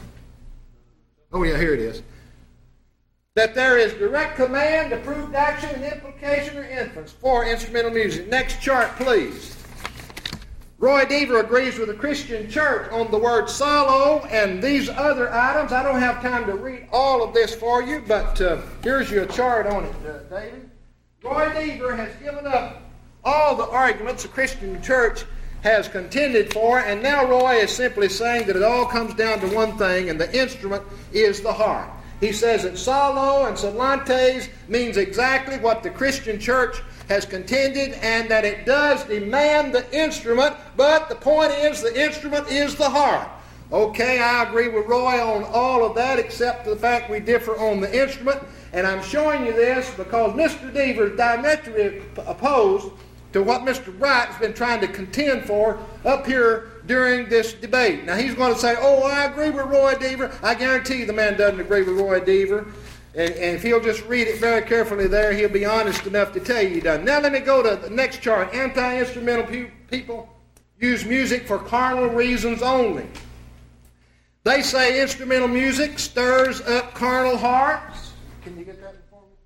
Oh yeah, here it is. That there is direct command, approved action, and implication or inference for instrumental music. Next chart, please. Roy Deaver agrees with the Christian Church on the word solo and these other items. I don't have time to read all of this for you, but here's your chart on it, David. Roy Deaver has given up all the arguments the Christian Church has contended for, and now Roy is simply saying that it all comes down to one thing, and the instrument is the harp. He says that solo and solantes means exactly what the Christian Church has contended, and that it does demand the instrument, but the point is the instrument is the harp. Okay, I agree with Roy on all of that except the fact we differ on the instrument, and I'm showing you this because Mr. Deaver is diametrically opposed to what Mr. Bright has been trying to contend for up here during this debate. Now he's going to say, oh, I agree with Roy Deaver. I guarantee you the man doesn't agree with Roy Deaver. And if he'll just read it very carefully there, he'll be honest enough to tell you he doesn't. Now let me go to the next chart. Anti-instrumental people use music for carnal reasons only. They say instrumental music stirs up carnal hearts. Can you get that for me?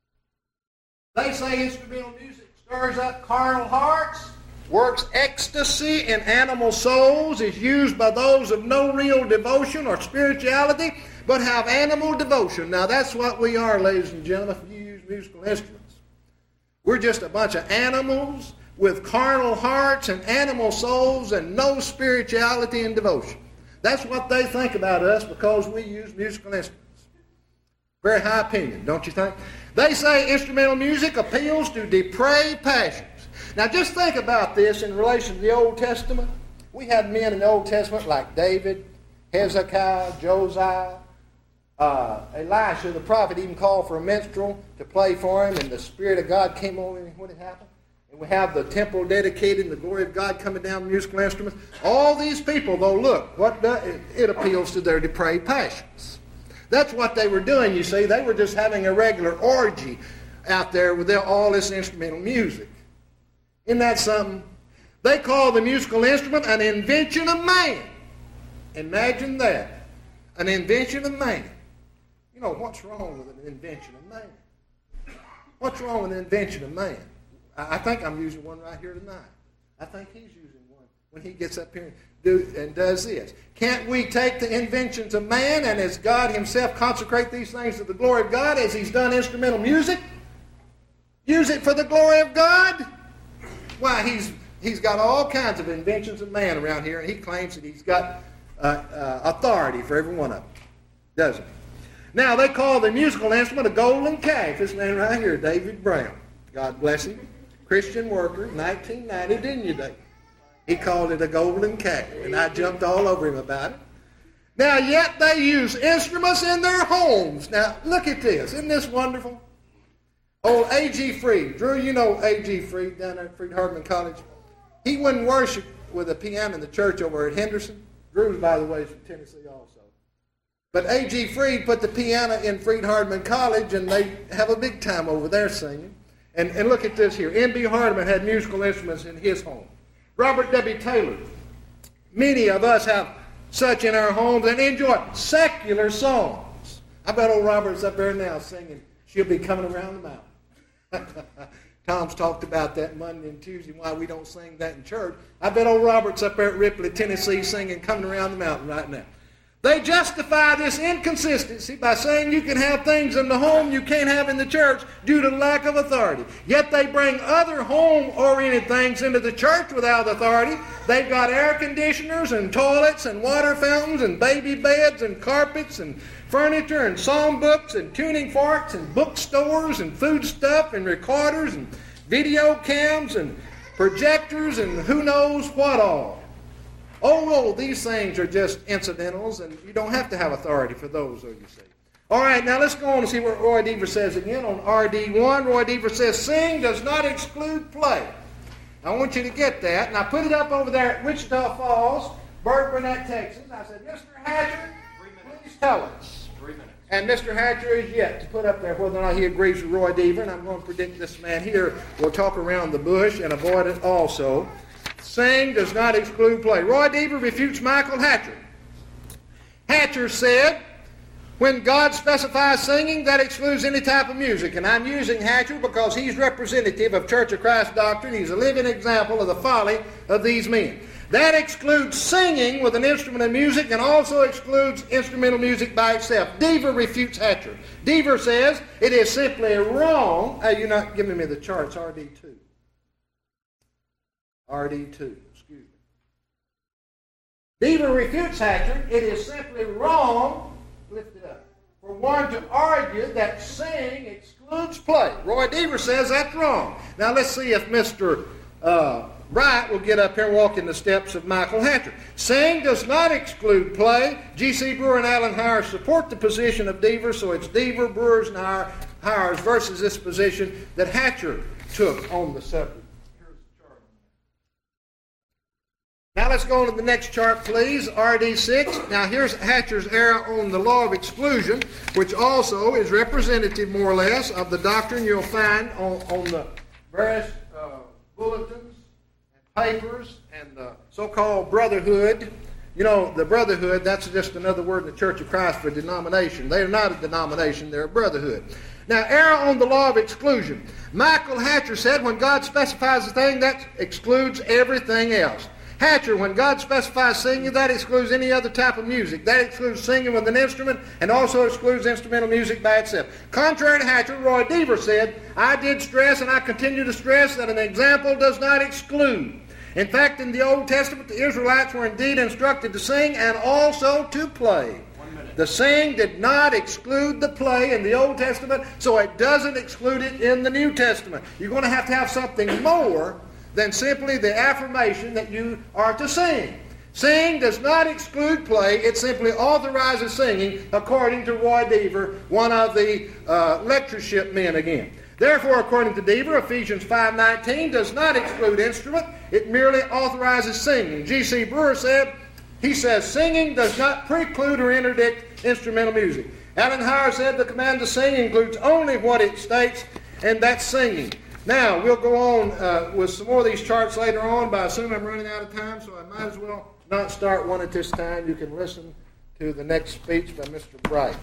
They say instrumental music stirs up carnal hearts, works ecstasy in animal souls, is used by those of no real devotion or spirituality, but have animal devotion. Now that's what we are, ladies and gentlemen, if you use musical instruments. We're just a bunch of animals with carnal hearts and animal souls and no spirituality and devotion. That's what they think about us because we use musical instruments. Very high opinion, don't you think? They say instrumental music appeals to depraved passions. Now just think about this in relation to the Old Testament. We had men in the Old Testament like David, Hezekiah, Josiah, Elisha, the prophet, even called for a minstrel to play for him, and the Spirit of God came on him when it happened. And we have the temple dedicated and the glory of God coming down with musical instruments. All these people, though, look, it appeals to their depraved passions. That's what they were doing, you see. They were just having a regular orgy out there with all this instrumental music. Isn't that something? They call the musical instrument an invention of man. Imagine that. An invention of man. You know, what's wrong with an invention of man? What's wrong with an invention of man? I think I'm using one right here tonight. I think he's using one when he gets up here and does this. Can't we take the inventions of man and as God himself consecrate these things to the glory of God as he's done instrumental music? Use it for the glory of God? Why, he's got all kinds of inventions of man around here, and he claims that he's got authority for every one of them, doesn't he? Now, they call the musical instrument a golden calf. This man right here, David Brown. God bless him. Christian worker, 1990, didn't you, David? He called it a golden calf, and I jumped all over him about it. Now, yet they use instruments in their homes. Now, look at this. Isn't this wonderful? Old A.G. Freed. Drew, you know A.G. Freed down there at Freed-Hardeman College. He wouldn't worship with a piano in the church over at Henderson. Drew's, by the way, is from Tennessee also. But A.G. Freed put the piano in Freed-Hardeman College, and they have a big time over there singing. And look at this here. N.B. Hardeman had musical instruments in his home. Robert W. Taylor. Many of us have such in our homes and enjoy secular songs. I bet old Robert's up there now singing, "She'll Be Coming Around the Mountain." Tom's talked about that Monday and Tuesday, why we don't sing that in church. I bet old Robert's up there at Ripley, Tennessee, singing "Coming Around the Mountain" right now. They justify this inconsistency by saying you can have things in the home you can't have in the church due to lack of authority. Yet they bring other home-oriented things into the church without authority. They've got air conditioners and toilets and water fountains and baby beds and carpets and furniture and psalm books and tuning forks and bookstores and food stuff and recorders and video cams and projectors and who knows what all. Oh, no, these things are just incidentals, and you don't have to have authority for those, though, you see. All right, now let's go on and see what Roy Deaver says again on RD1. Roy Deaver says, sing does not exclude play. I want you to get that, and I put it up over there at Wichita Falls, Burt Burnett, Texas. I said, Mr. Hatcher, please tell us. 3 minutes. And Mr. Hatcher is yet to put up there whether or not he agrees with Roy Deaver, and I'm going to predict this man here will talk around the bush and avoid it also. Sing does not exclude play. Roy Deaver refutes Michael Hatcher. Hatcher said, when God specifies singing, that excludes any type of music. And I'm using Hatcher because he's representative of Church of Christ doctrine. He's a living example of the folly of these men. That excludes singing with an instrument of music and also excludes instrumental music by itself. Deaver refutes Hatcher. Deaver says it is simply wrong. You're not giving me the charts, RD2. RD2, excuse me. Deaver refutes Hatcher. It is simply wrong, lift it up, for one to argue that sing excludes play. Roy Deaver says that's wrong. Now let's see if Mr. Wright will get up here and walk in the steps of Michael Hatcher. Sing does not exclude play. G.C. Brewer and Alan Hires support the position of Deaver, so it's Deaver, Brewers, and Hires versus this position that Hatcher took on the subject. Now let's go on to the next chart, please, RD6. Now here's Hatcher's error on the law of exclusion, which also is representative, more or less, of the doctrine you'll find on the various bulletins and papers and the so-called brotherhood. You know, the brotherhood, that's just another word in the Church of Christ for denomination. They're not a denomination, they're a brotherhood. Now, error on the law of exclusion. Michael Hatcher said when God specifies a thing, that excludes everything else. Hatcher, when God specifies singing, that excludes any other type of music. That excludes singing with an instrument and also excludes instrumental music by itself. Contrary to Hatcher, Roy Deaver said, I did stress and I continue to stress that an example does not exclude. In fact, in the Old Testament, the Israelites were indeed instructed to sing and also to play. The sing did not exclude the play in the Old Testament, so it doesn't exclude it in the New Testament. You're going to have something more than simply the affirmation that you are to sing. Sing does not exclude play. It simply authorizes singing, according to Roy Deaver, one of the lectureship men again. Therefore, according to Deaver, Ephesians 5:19 does not exclude instrument. It merely authorizes singing. G.C. Brewer said, he says, singing does not preclude or interdict instrumental music. Alan Hire said the command to sing includes only what it states, and that's singing. Now, we'll go on with some more of these charts later on, but I assume I'm running out of time, so I might as well not start one at this time. You can listen to the next speech by Mr. Bright.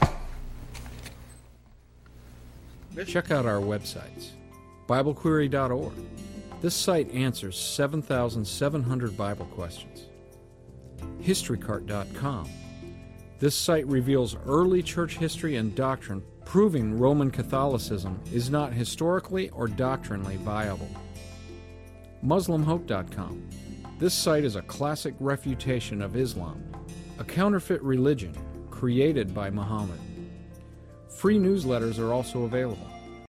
Check out our websites. BibleQuery.org. This site answers 7,700 Bible questions. HistoryCart.com. This site reveals early church history and doctrine, proving Roman Catholicism is not historically or doctrinally viable. MuslimHope.com. This site is a classic refutation of Islam, a counterfeit religion created by Muhammad. Free newsletters are also available.